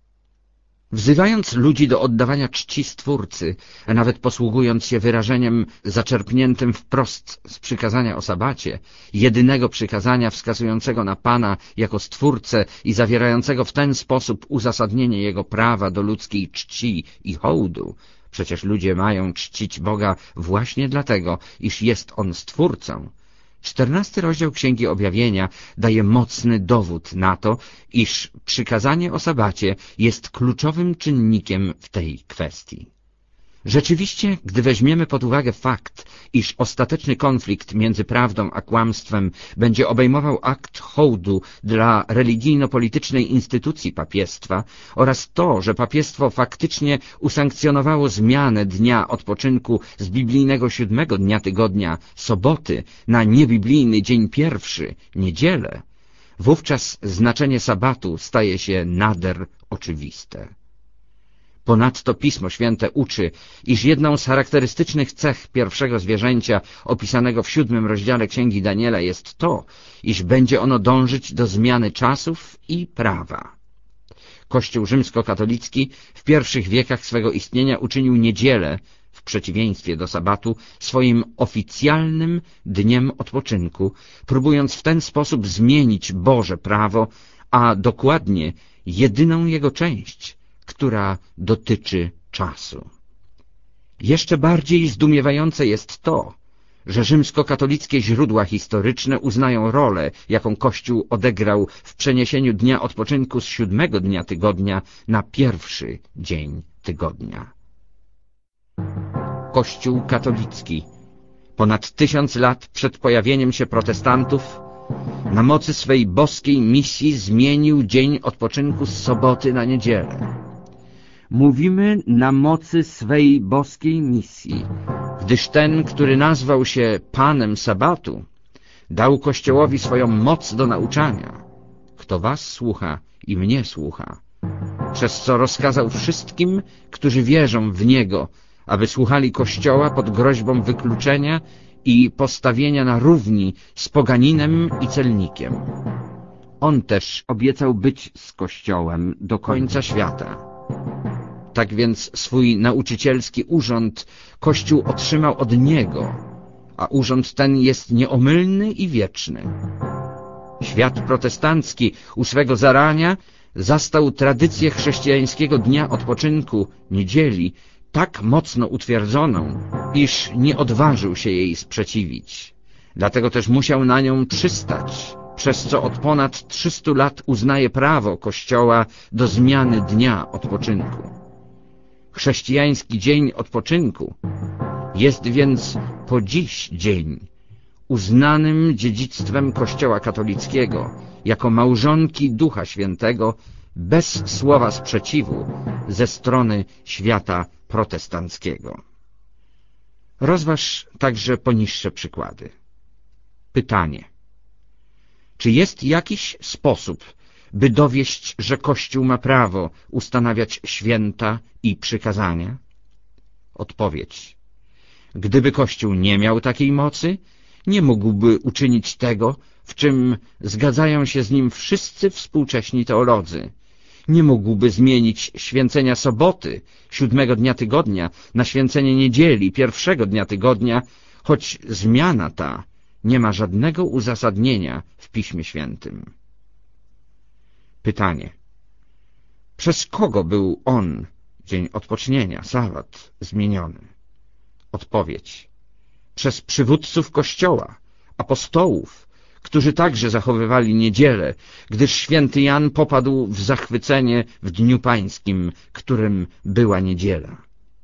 Wzywając ludzi do oddawania czci Stwórcy, a nawet posługując się wyrażeniem zaczerpniętym wprost z przykazania o sabacie, jedynego przykazania wskazującego na Pana jako Stwórcę i zawierającego w ten sposób uzasadnienie Jego prawa do ludzkiej czci i hołdu, przecież ludzie mają czcić Boga właśnie dlatego, iż jest On Stwórcą, Czternasty rozdział Księgi Objawienia daje mocny dowód na to, iż przykazanie o sabacie jest kluczowym czynnikiem w tej kwestii. Rzeczywiście, gdy weźmiemy pod uwagę fakt, iż ostateczny konflikt między prawdą a kłamstwem będzie obejmował akt hołdu dla religijno-politycznej instytucji papiestwa oraz to, że papiestwo faktycznie usankcjonowało zmianę dnia odpoczynku z biblijnego siódmego dnia tygodnia, soboty, na niebiblijny dzień pierwszy, niedzielę, wówczas znaczenie sabatu staje się nader oczywiste. Ponadto Pismo Święte uczy, iż jedną z charakterystycznych cech pierwszego zwierzęcia opisanego w siódmym rozdziale Księgi Daniela jest to, iż będzie ono dążyć do zmiany czasów i prawa. Kościół rzymskokatolicki w pierwszych wiekach swego istnienia uczynił niedzielę, w przeciwieństwie do sabatu, swoim oficjalnym dniem odpoczynku, próbując w ten sposób zmienić Boże prawo, a dokładnie jedyną jego część, która dotyczy czasu. Jeszcze bardziej zdumiewające jest to, że rzymskokatolickie źródła historyczne uznają rolę, jaką Kościół odegrał w przeniesieniu dnia odpoczynku z siódmego dnia tygodnia na pierwszy dzień tygodnia. Kościół katolicki ponad tysiąc lat przed pojawieniem się protestantów na mocy swej boskiej misji zmienił dzień odpoczynku z soboty na niedzielę. Mówimy na mocy swej boskiej misji, gdyż ten, który nazwał się Panem Sabatu, dał Kościołowi swoją moc do nauczania. Kto was słucha i mnie słucha, przez co rozkazał wszystkim, którzy wierzą w Niego, aby słuchali Kościoła pod groźbą wykluczenia i postawienia na równi z poganinem i celnikiem. On też obiecał być z Kościołem do końca świata. Tak więc swój nauczycielski urząd Kościół otrzymał od Niego, a urząd ten jest nieomylny i wieczny. Świat protestancki u swego zarania zastał tradycję chrześcijańskiego dnia odpoczynku, niedzieli, tak mocno utwierdzoną, iż nie odważył się jej sprzeciwić. Dlatego też musiał na nią przystać, przez co od ponad trzystu lat uznaje prawo Kościoła do zmiany dnia odpoczynku. Chrześcijański dzień odpoczynku jest więc po dziś dzień uznanym dziedzictwem Kościoła katolickiego jako małżonki Ducha Świętego bez słowa sprzeciwu ze strony świata protestanckiego. Rozważ także poniższe przykłady. Pytanie. Czy jest jakiś sposób, by dowieść, że Kościół ma prawo ustanawiać święta i przykazania? Odpowiedź. Gdyby Kościół nie miał takiej mocy, nie mógłby uczynić tego, w czym zgadzają się z nim wszyscy współcześni teolodzy. Nie mógłby zmienić święcenia soboty, siódmego dnia tygodnia, na święcenie niedzieli, pierwszego dnia tygodnia, choć zmiana ta nie ma żadnego uzasadnienia w Piśmie Świętym. Pytanie. Przez kogo był on, dzień odpocznienia, sabat, zmieniony? Odpowiedź. Przez przywódców Kościoła, apostołów, którzy także zachowywali niedzielę, gdyż święty Jan popadł w zachwycenie w Dniu Pańskim, którym była niedziela.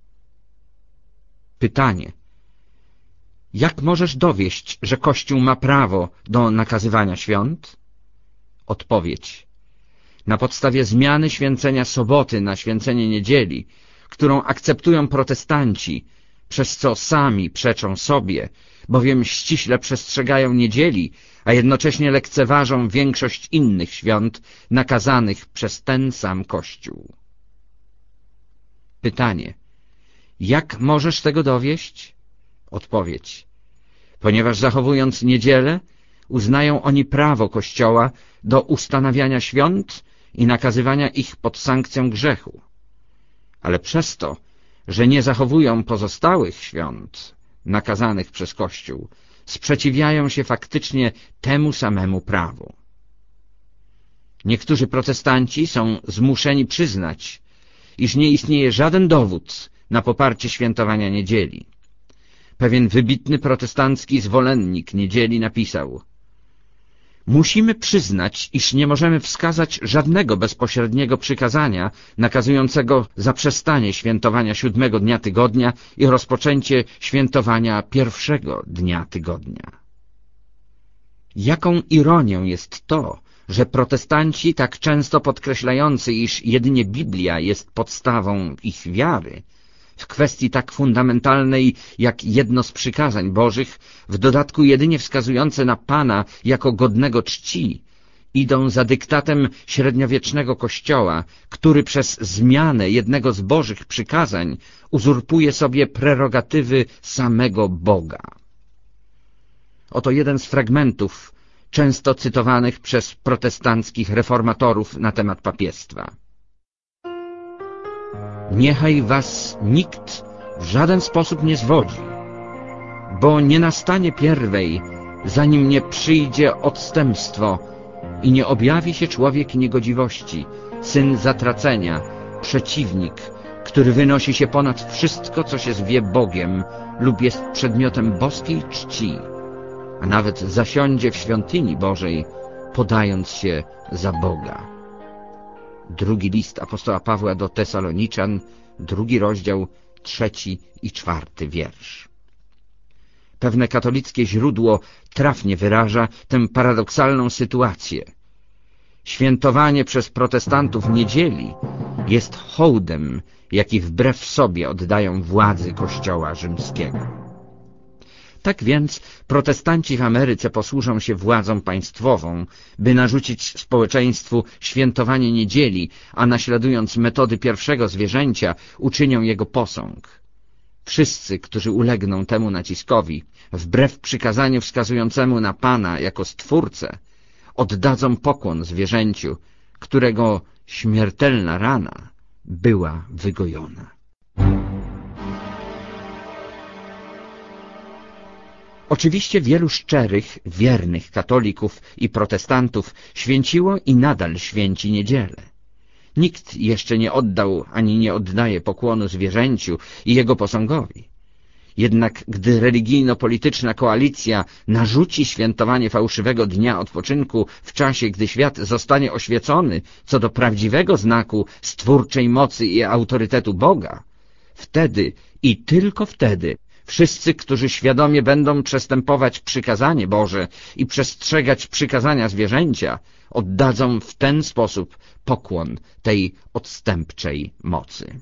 Pytanie. Jak możesz dowieść, że Kościół ma prawo do nakazywania świąt? Odpowiedź. Na podstawie zmiany święcenia soboty na święcenie niedzieli, którą akceptują protestanci, przez co sami przeczą sobie, bowiem ściśle przestrzegają niedzieli, a jednocześnie lekceważą większość innych świąt nakazanych przez ten sam Kościół. Pytanie. Jak możesz tego dowieść? Odpowiedź. Ponieważ zachowując niedzielę, uznają oni prawo Kościoła do ustanawiania świąt i nakazywania ich pod sankcją grzechu. Ale przez to, że nie zachowują pozostałych świąt nakazanych przez Kościół, sprzeciwiają się faktycznie temu samemu prawu. Niektórzy protestanci są zmuszeni przyznać, iż nie istnieje żaden dowód na poparcie świętowania niedzieli. Pewien wybitny protestancki zwolennik niedzieli napisał: musimy przyznać, iż nie możemy wskazać żadnego bezpośredniego przykazania nakazującego zaprzestanie świętowania siódmego dnia tygodnia i rozpoczęcie świętowania pierwszego dnia tygodnia. Jaką ironią jest to, że protestanci, tak często podkreślający, iż jedynie Biblia jest podstawą ich wiary, w kwestii tak fundamentalnej jak jedno z przykazań Bożych, w dodatku jedynie wskazujące na Pana jako godnego czci, idą za dyktatem średniowiecznego Kościoła, który przez zmianę jednego z Bożych przykazań uzurpuje sobie prerogatywy samego Boga. Oto jeden z fragmentów często cytowanych przez protestanckich reformatorów na temat papiestwa. Niechaj was nikt w żaden sposób nie zwodzi, bo nie nastanie pierwej, zanim nie przyjdzie odstępstwo i nie objawi się człowiek niegodziwości, syn zatracenia, przeciwnik, który wynosi się ponad wszystko, co się zwie Bogiem lub jest przedmiotem boskiej czci, a nawet zasiądzie w świątyni Bożej, podając się za Boga. Drugi list apostoła Pawła do Tesaloniczan, drugi rozdział, trzeci i czwarty wiersz. Pewne katolickie źródło trafnie wyraża tę paradoksalną sytuację. Świętowanie przez protestantów niedzieli jest hołdem, jaki wbrew sobie oddają władzy Kościoła rzymskiego. Tak więc protestanci w Ameryce posłużą się władzą państwową, by narzucić społeczeństwu świętowanie niedzieli, a naśladując metody pierwszego zwierzęcia uczynią jego posąg. Wszyscy, którzy ulegną temu naciskowi, wbrew przykazaniu wskazującemu na Pana jako Stwórcę, oddadzą pokłon zwierzęciu, którego śmiertelna rana była wygojona. Oczywiście wielu szczerych, wiernych katolików i protestantów święciło i nadal święci niedzielę. Nikt jeszcze nie oddał ani nie oddaje pokłonu zwierzęciu i jego posągowi. Jednak gdy religijno-polityczna koalicja narzuci świętowanie fałszywego dnia odpoczynku w czasie, gdy świat zostanie oświecony co do prawdziwego znaku stwórczej mocy i autorytetu Boga, wtedy i tylko wtedy wszyscy, którzy świadomie będą przestępować przykazanie Boże i przestrzegać przykazania zwierzęcia, oddadzą w ten sposób pokłon tej odstępczej mocy.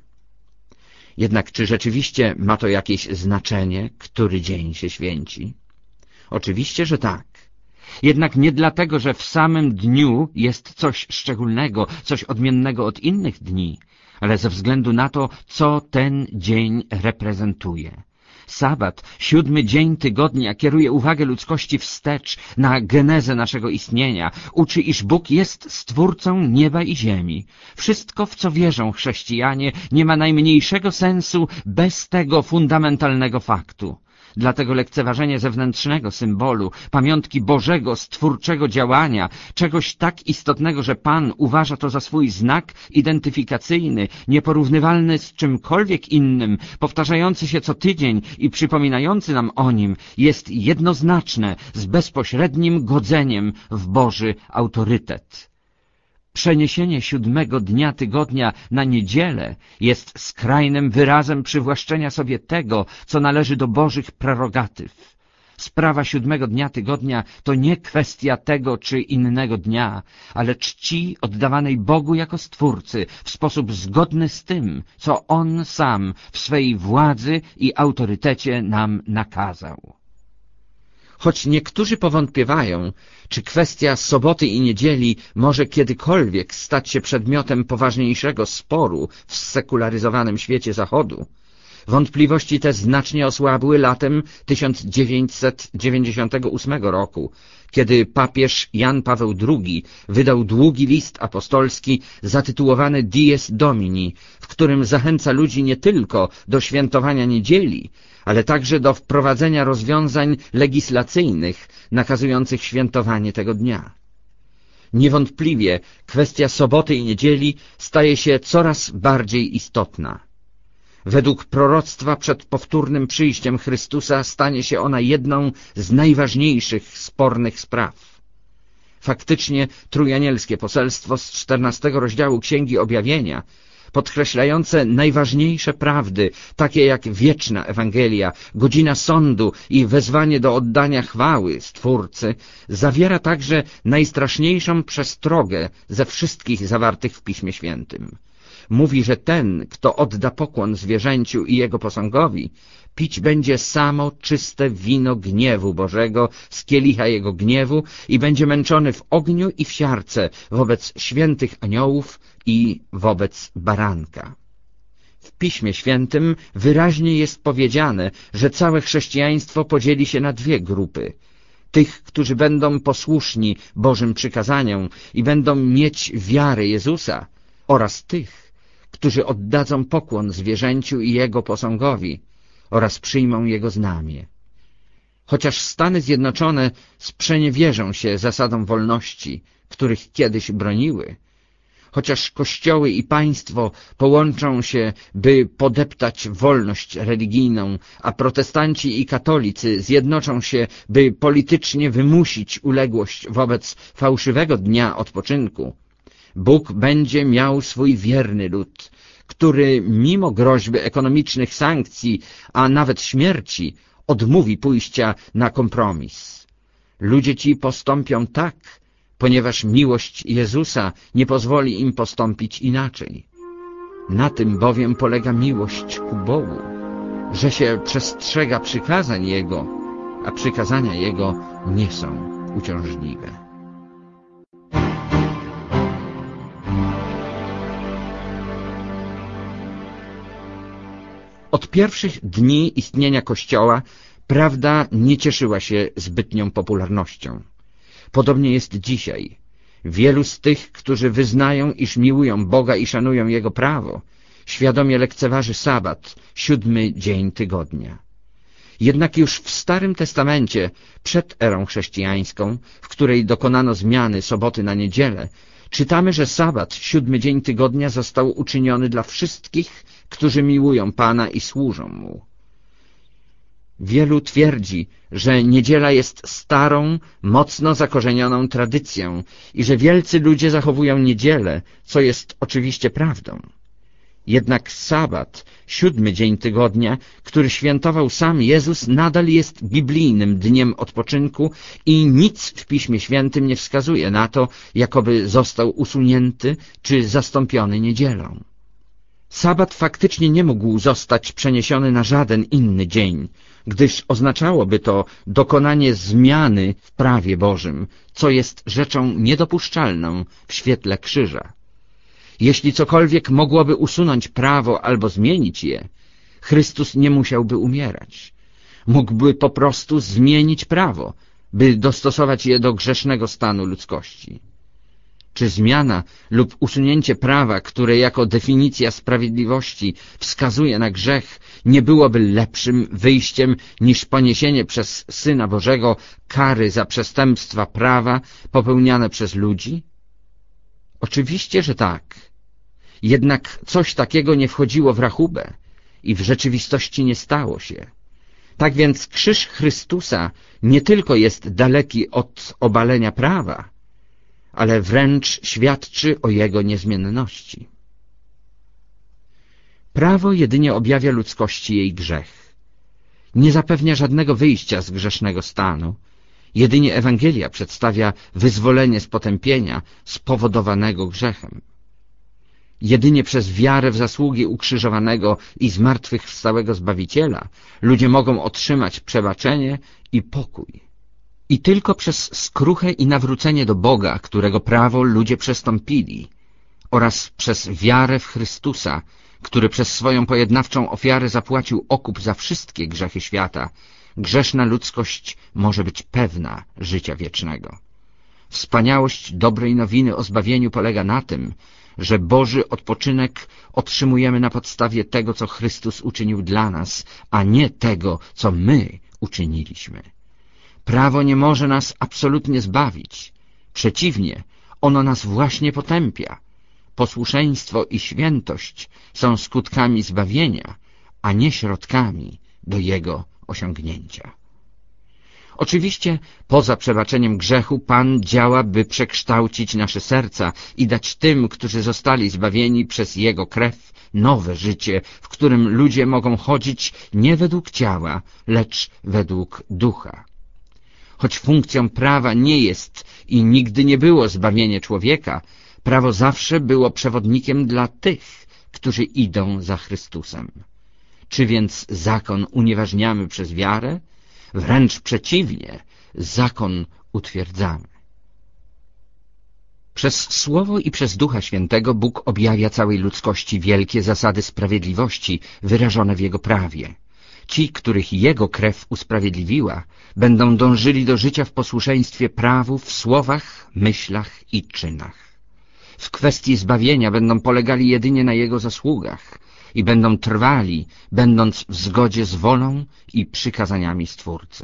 Jednak czy rzeczywiście ma to jakieś znaczenie, który dzień się święci? Oczywiście, że tak. Jednak nie dlatego, że w samym dniu jest coś szczególnego, coś odmiennego od innych dni, ale ze względu na to, co ten dzień reprezentuje. Sabat, siódmy dzień tygodnia, kieruje uwagę ludzkości wstecz na genezę naszego istnienia. Uczy, iż Bóg jest Stwórcą nieba i ziemi. Wszystko, w co wierzą chrześcijanie, nie ma najmniejszego sensu bez tego fundamentalnego faktu. Dlatego lekceważenie zewnętrznego symbolu, pamiątki Bożego, stwórczego działania, czegoś tak istotnego, że Pan uważa to za swój znak identyfikacyjny, nieporównywalny z czymkolwiek innym, powtarzający się co tydzień i przypominający nam o nim, jest jednoznaczne z bezpośrednim godzeniem w Boży autorytet. Przeniesienie siódmego dnia tygodnia na niedzielę jest skrajnym wyrazem przywłaszczenia sobie tego, co należy do Bożych prerogatyw. Sprawa siódmego dnia tygodnia to nie kwestia tego czy innego dnia, ale czci oddawanej Bogu jako Stwórcy w sposób zgodny z tym, co On sam w swej władzy i autorytecie nam nakazał. Choć niektórzy powątpiewają, czy kwestia soboty i niedzieli może kiedykolwiek stać się przedmiotem poważniejszego sporu w sekularyzowanym świecie Zachodu, wątpliwości te znacznie osłabły latem tysiąc dziewięćset dziewięćdziesiątego ósmego roku, kiedy papież Jan Paweł drugi wydał długi list apostolski zatytułowany Dies Domini, w którym zachęca ludzi nie tylko do świętowania niedzieli, ale także do wprowadzenia rozwiązań legislacyjnych nakazujących świętowanie tego dnia. Niewątpliwie kwestia soboty i niedzieli staje się coraz bardziej istotna. Według proroctwa przed powtórnym przyjściem Chrystusa stanie się ona jedną z najważniejszych spornych spraw. Faktycznie trójanielskie poselstwo z czternastego rozdziału Księgi Objawienia, podkreślające najważniejsze prawdy, takie jak wieczna Ewangelia, godzina sądu i wezwanie do oddania chwały Stwórcy, zawiera także najstraszniejszą przestrogę ze wszystkich zawartych w Piśmie Świętym. Mówi, że ten, kto odda pokłon zwierzęciu i jego posągowi, pić będzie samo czyste wino gniewu Bożego z kielicha jego gniewu i będzie męczony w ogniu i w siarce wobec świętych aniołów i wobec baranka. W Piśmie Świętym wyraźnie jest powiedziane, że całe chrześcijaństwo podzieli się na dwie grupy. Tych, którzy będą posłuszni Bożym przykazaniom i będą mieć wiarę Jezusa, oraz tych, którzy oddadzą pokłon zwierzęciu i jego posągowi oraz przyjmą jego znamię. Chociaż Stany Zjednoczone sprzeniewierzą się zasadom wolności, których kiedyś broniły, chociaż kościoły i państwo połączą się, by podeptać wolność religijną, a protestanci i katolicy zjednoczą się, by politycznie wymusić uległość wobec fałszywego dnia odpoczynku, Bóg będzie miał swój wierny lud, który mimo groźby ekonomicznych sankcji, a nawet śmierci, odmówi pójścia na kompromis. Ludzie ci postąpią tak, ponieważ miłość Jezusa nie pozwoli im postąpić inaczej. Na tym bowiem polega miłość ku Bogu, że się przestrzega przykazań Jego, a przykazania Jego nie są uciążliwe. Od pierwszych dni istnienia Kościoła prawda nie cieszyła się zbytnią popularnością. Podobnie jest dzisiaj. Wielu z tych, którzy wyznają, iż miłują Boga i szanują Jego prawo, świadomie lekceważy sabat, siódmy dzień tygodnia. Jednak już w Starym Testamencie, przed erą chrześcijańską, w której dokonano zmiany soboty na niedzielę, czytamy, że sabat, siódmy dzień tygodnia, został uczyniony dla wszystkich, którzy miłują Pana i służą Mu. Wielu twierdzi, że niedziela jest starą, mocno zakorzenioną tradycją i że wielcy ludzie zachowują niedzielę, co jest oczywiście prawdą. Jednak sabat, siódmy dzień tygodnia, który świętował sam Jezus, nadal jest biblijnym dniem odpoczynku i nic w Piśmie Świętym nie wskazuje na to, jakoby został usunięty czy zastąpiony niedzielą. Sabat faktycznie nie mógł zostać przeniesiony na żaden inny dzień, gdyż oznaczałoby to dokonanie zmiany w prawie Bożym, co jest rzeczą niedopuszczalną w świetle krzyża. Jeśli cokolwiek mogłoby usunąć prawo albo zmienić je, Chrystus nie musiałby umierać. Mógłby po prostu zmienić prawo, by dostosować je do grzesznego stanu ludzkości. Czy zmiana lub usunięcie prawa, które jako definicja sprawiedliwości wskazuje na grzech, nie byłoby lepszym wyjściem niż poniesienie przez Syna Bożego kary za przestępstwa prawa popełniane przez ludzi? Oczywiście, że tak. Jednak coś takiego nie wchodziło w rachubę i w rzeczywistości nie stało się. Tak więc krzyż Chrystusa nie tylko jest daleki od obalenia prawa, ale wręcz świadczy o Jego niezmienności. Prawo jedynie objawia ludzkości jej grzech. Nie zapewnia żadnego wyjścia z grzesznego stanu. Jedynie Ewangelia przedstawia wyzwolenie z potępienia spowodowanego grzechem. Jedynie przez wiarę w zasługi ukrzyżowanego i zmartwychwstałego Zbawiciela ludzie mogą otrzymać przebaczenie i pokój. I tylko przez skruchę i nawrócenie do Boga, którego prawo ludzie przestąpili, oraz przez wiarę w Chrystusa, który przez swoją pojednawczą ofiarę zapłacił okup za wszystkie grzechy świata, grzeszna ludzkość może być pewna życia wiecznego. Wspaniałość dobrej nowiny o zbawieniu polega na tym, że Boży odpoczynek otrzymujemy na podstawie tego, co Chrystus uczynił dla nas, a nie tego, co my uczyniliśmy. Prawo nie może nas absolutnie zbawić. Przeciwnie, ono nas właśnie potępia. Posłuszeństwo i świętość są skutkami zbawienia, a nie środkami do jego osiągnięcia. Oczywiście poza przebaczeniem grzechu Pan działa, by przekształcić nasze serca i dać tym, którzy zostali zbawieni przez Jego krew, nowe życie, w którym ludzie mogą chodzić nie według ciała, lecz według ducha. Choć funkcją prawa nie jest i nigdy nie było zbawienie człowieka, prawo zawsze było przewodnikiem dla tych, którzy idą za Chrystusem. Czy więc zakon unieważniamy przez wiarę? Wręcz przeciwnie, zakon utwierdzamy. Przez Słowo i przez Ducha Świętego Bóg objawia całej ludzkości wielkie zasady sprawiedliwości wyrażone w Jego prawie. Ci, których Jego krew usprawiedliwiła, będą dążyli do życia w posłuszeństwie prawu w słowach, myślach i czynach. W kwestii zbawienia będą polegali jedynie na Jego zasługach i będą trwali, będąc w zgodzie z wolą i przykazaniami Stwórcy.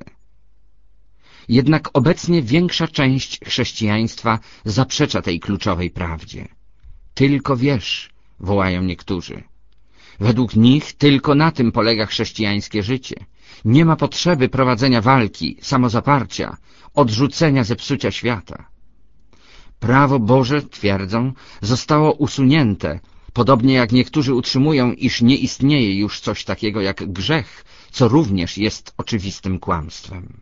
Jednak obecnie większa część chrześcijaństwa zaprzecza tej kluczowej prawdzie. Tylko wierz, wołają niektórzy. Według nich tylko na tym polega chrześcijańskie życie. Nie ma potrzeby prowadzenia walki, samozaparcia, odrzucenia zepsucia świata. Prawo Boże, twierdzą, zostało usunięte, podobnie jak niektórzy utrzymują, iż nie istnieje już coś takiego jak grzech, co również jest oczywistym kłamstwem.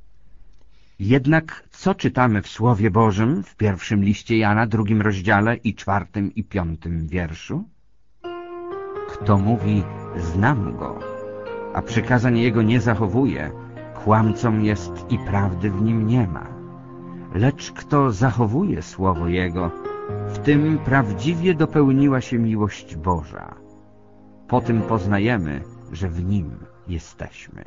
Jednak co czytamy w Słowie Bożym w pierwszym liście Jana, drugim rozdziale i czwartym i piątym wierszu? Kto mówi, znam Go, a przykazań Jego nie zachowuje, kłamcą jest i prawdy w nim nie ma. Lecz kto zachowuje Słowo Jego, w tym prawdziwie dopełniła się miłość Boża. Po tym poznajemy, że w Nim jesteśmy.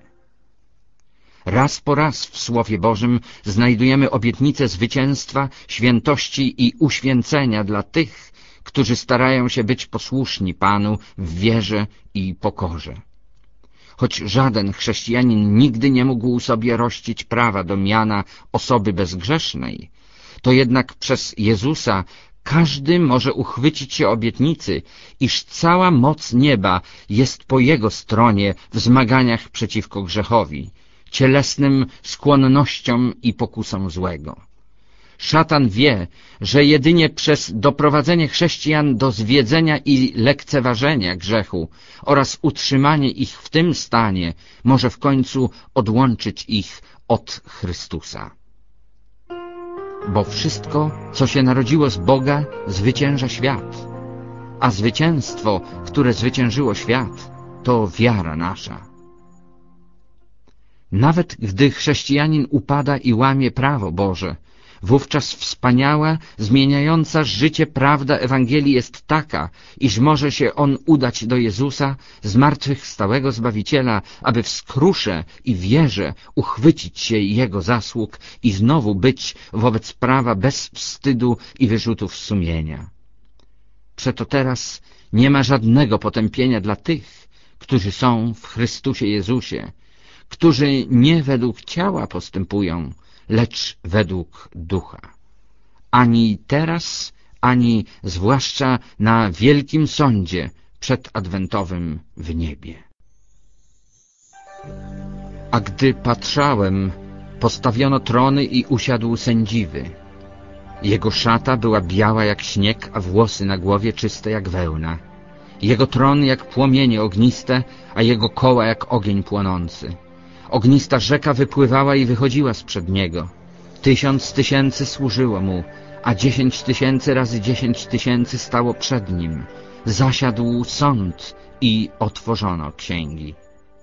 Raz po raz w Słowie Bożym znajdujemy obietnicę zwycięstwa, świętości i uświęcenia dla tych, którzy starają się być posłuszni Panu w wierze i pokorze. Choć żaden chrześcijanin nigdy nie mógł sobie rościć prawa do miana osoby bezgrzesznej, to jednak przez Jezusa każdy może uchwycić się obietnicy, iż cała moc nieba jest po Jego stronie w zmaganiach przeciwko grzechowi, cielesnym skłonnościom i pokusom złego. Szatan wie, że jedynie przez doprowadzenie chrześcijan do zwiedzenia i lekceważenia grzechu oraz utrzymanie ich w tym stanie może w końcu odłączyć ich od Chrystusa. Bo wszystko, co się narodziło z Boga, zwycięża świat, a zwycięstwo, które zwyciężyło świat, to wiara nasza. Nawet gdy chrześcijanin upada i łamie prawo Boże, wówczas wspaniała, zmieniająca życie prawda Ewangelii jest taka, iż może się on udać do Jezusa, zmartwychwstałego Zbawiciela, aby w skrusze i wierze uchwycić się Jego zasług i znowu być wobec prawa bez wstydu i wyrzutów sumienia. Przeto teraz nie ma żadnego potępienia dla tych, którzy są w Chrystusie Jezusie, którzy nie według ciała postępują, lecz według ducha. Ani teraz, ani zwłaszcza na wielkim sądzie przedadwentowym w niebie. A gdy patrzałem, postawiono trony i usiadł sędziwy. Jego szata była biała jak śnieg, a włosy na głowie czyste jak wełna. Jego tron jak płomienie ogniste, a jego koła jak ogień płonący. Ognista rzeka wypływała i wychodziła sprzed niego. Tysiąc tysięcy służyło mu, a dziesięć tysięcy razy dziesięć tysięcy stało przed nim. Zasiadł sąd i otworzono księgi.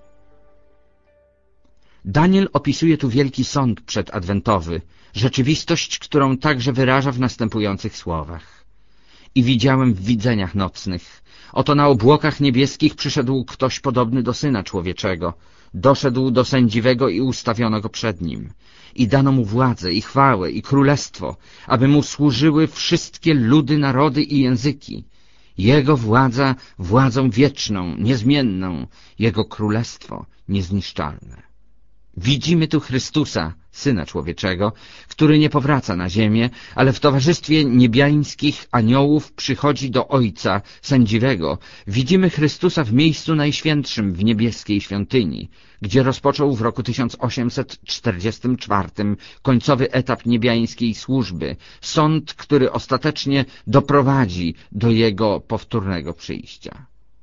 Daniel opisuje tu wielki sąd przedadwentowy, rzeczywistość, którą także wyraża w następujących słowach. I widziałem w widzeniach nocnych, oto na obłokach niebieskich przyszedł ktoś podobny do Syna Człowieczego. Doszedł do sędziwego i ustawiono go przed nim. I dano mu władzę i chwałę i królestwo, aby mu służyły wszystkie ludy, narody i języki. Jego władza władzą wieczną, niezmienną, jego królestwo niezniszczalne. Widzimy tu Chrystusa, Syna Człowieczego, który nie powraca na ziemię, ale w towarzystwie niebiańskich aniołów przychodzi do Ojca Sędziwego. Widzimy Chrystusa w miejscu najświętszym w niebieskiej świątyni, gdzie rozpoczął w roku tysiąc osiemset czterdziestym czwartym końcowy etap niebiańskiej służby, sąd, który ostatecznie doprowadzi do Jego powtórnego przyjścia.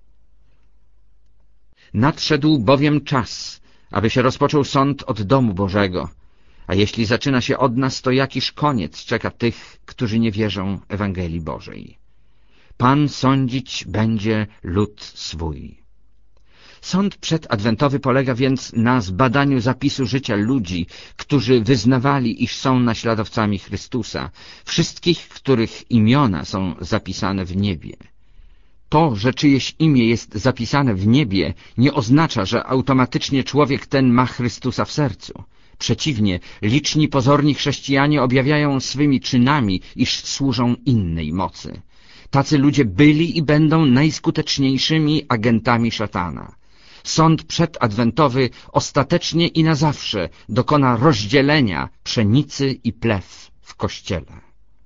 Nadszedł bowiem czas, aby się rozpoczął sąd od domu Bożego, a jeśli zaczyna się od nas, to jakiż koniec czeka tych, którzy nie wierzą Ewangelii Bożej. Pan sądzić będzie lud swój. Sąd przedadwentowy polega więc na zbadaniu zapisu życia ludzi, którzy wyznawali, iż są naśladowcami Chrystusa, wszystkich, których imiona są zapisane w niebie. To, że czyjeś imię jest zapisane w niebie, nie oznacza, że automatycznie człowiek ten ma Chrystusa w sercu. Przeciwnie, liczni pozorni chrześcijanie objawiają swymi czynami, iż służą innej mocy. Tacy ludzie byli i będą najskuteczniejszymi agentami szatana. Sąd przedadwentowy ostatecznie i na zawsze dokona rozdzielenia pszenicy i plew w Kościele.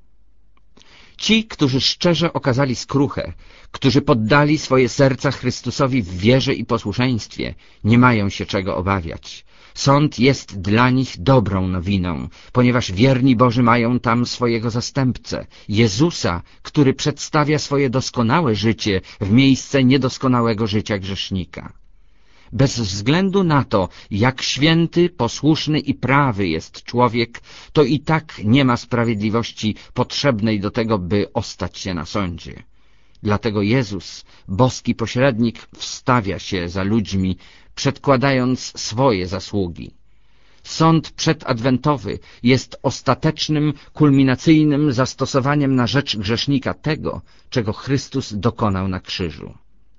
Ci, którzy szczerze okazali skruchę, którzy poddali swoje serca Chrystusowi w wierze i posłuszeństwie, nie mają się czego obawiać. Sąd jest dla nich dobrą nowiną, ponieważ wierni Boży mają tam swojego zastępcę, Jezusa, który przedstawia swoje doskonałe życie w miejsce niedoskonałego życia grzesznika. Bez względu na to, jak święty, posłuszny i prawy jest człowiek, to i tak nie ma sprawiedliwości potrzebnej do tego, by ostać się na sądzie. Dlatego Jezus, boski pośrednik, wstawia się za ludźmi, przedkładając swoje zasługi. Sąd przedadwentowy jest ostatecznym, kulminacyjnym zastosowaniem na rzecz grzesznika tego, czego Chrystus dokonał na krzyżu.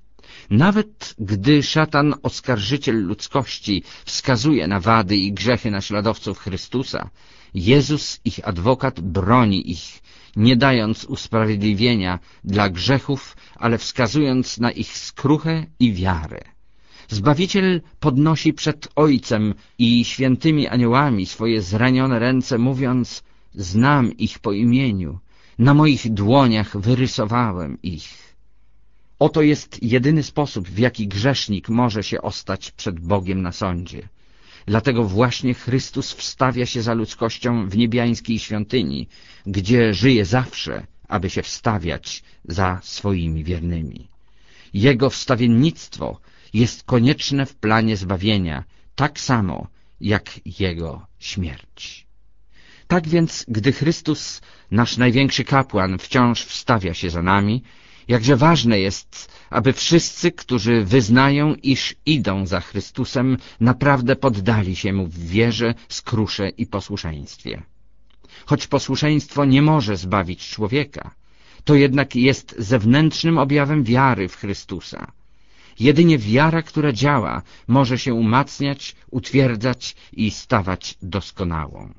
Nawet gdy szatan, oskarżyciel ludzkości, wskazuje na wady i grzechy naśladowców Chrystusa, Jezus, ich adwokat, broni ich, nie dając usprawiedliwienia dla grzechów, ale wskazując na ich skruchę i wiarę. Zbawiciel podnosi przed Ojcem i świętymi aniołami swoje zranione ręce, mówiąc: znam ich po imieniu, na moich dłoniach wyrysowałem ich. Oto jest jedyny sposób, w jaki grzesznik może się ostać przed Bogiem na sądzie. Dlatego właśnie Chrystus wstawia się za ludzkością w niebiańskiej świątyni, gdzie żyje zawsze, aby się wstawiać za swoimi wiernymi. Jego wstawiennictwo jest konieczne w planie zbawienia, tak samo jak Jego śmierć. Tak więc, gdy Chrystus, nasz największy kapłan, wciąż wstawia się za nami, jakże ważne jest, aby wszyscy, którzy wyznają, iż idą za Chrystusem, naprawdę poddali się Mu w wierze, skrusze i posłuszeństwie. Choć posłuszeństwo nie może zbawić człowieka, to jednak jest zewnętrznym objawem wiary w Chrystusa. Jedynie wiara, która działa, może się umacniać, utwierdzać i stawać doskonałą.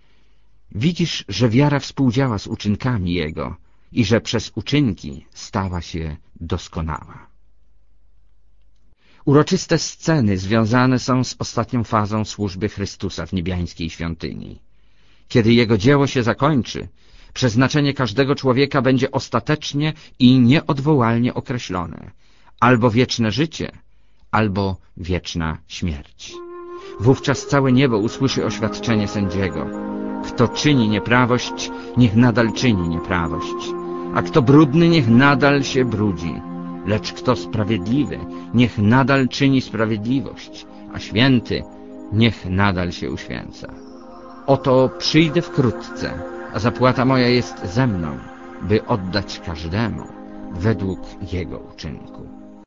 Widzisz, że wiara współdziała z uczynkami Jego i że przez uczynki stała się doskonała. Uroczyste sceny związane są z ostatnią fazą służby Chrystusa w niebiańskiej świątyni. Kiedy Jego dzieło się zakończy, przeznaczenie każdego człowieka będzie ostatecznie i nieodwołalnie określone. Albo wieczne życie, albo wieczna śmierć. Wówczas całe niebo usłyszy oświadczenie sędziego. Kto czyni nieprawość, niech nadal czyni nieprawość, a kto brudny, niech nadal się brudzi. Lecz kto sprawiedliwy, niech nadal czyni sprawiedliwość, a święty, niech nadal się uświęca. Oto przyjdę wkrótce, a zapłata moja jest ze mną, by oddać każdemu według jego uczynku.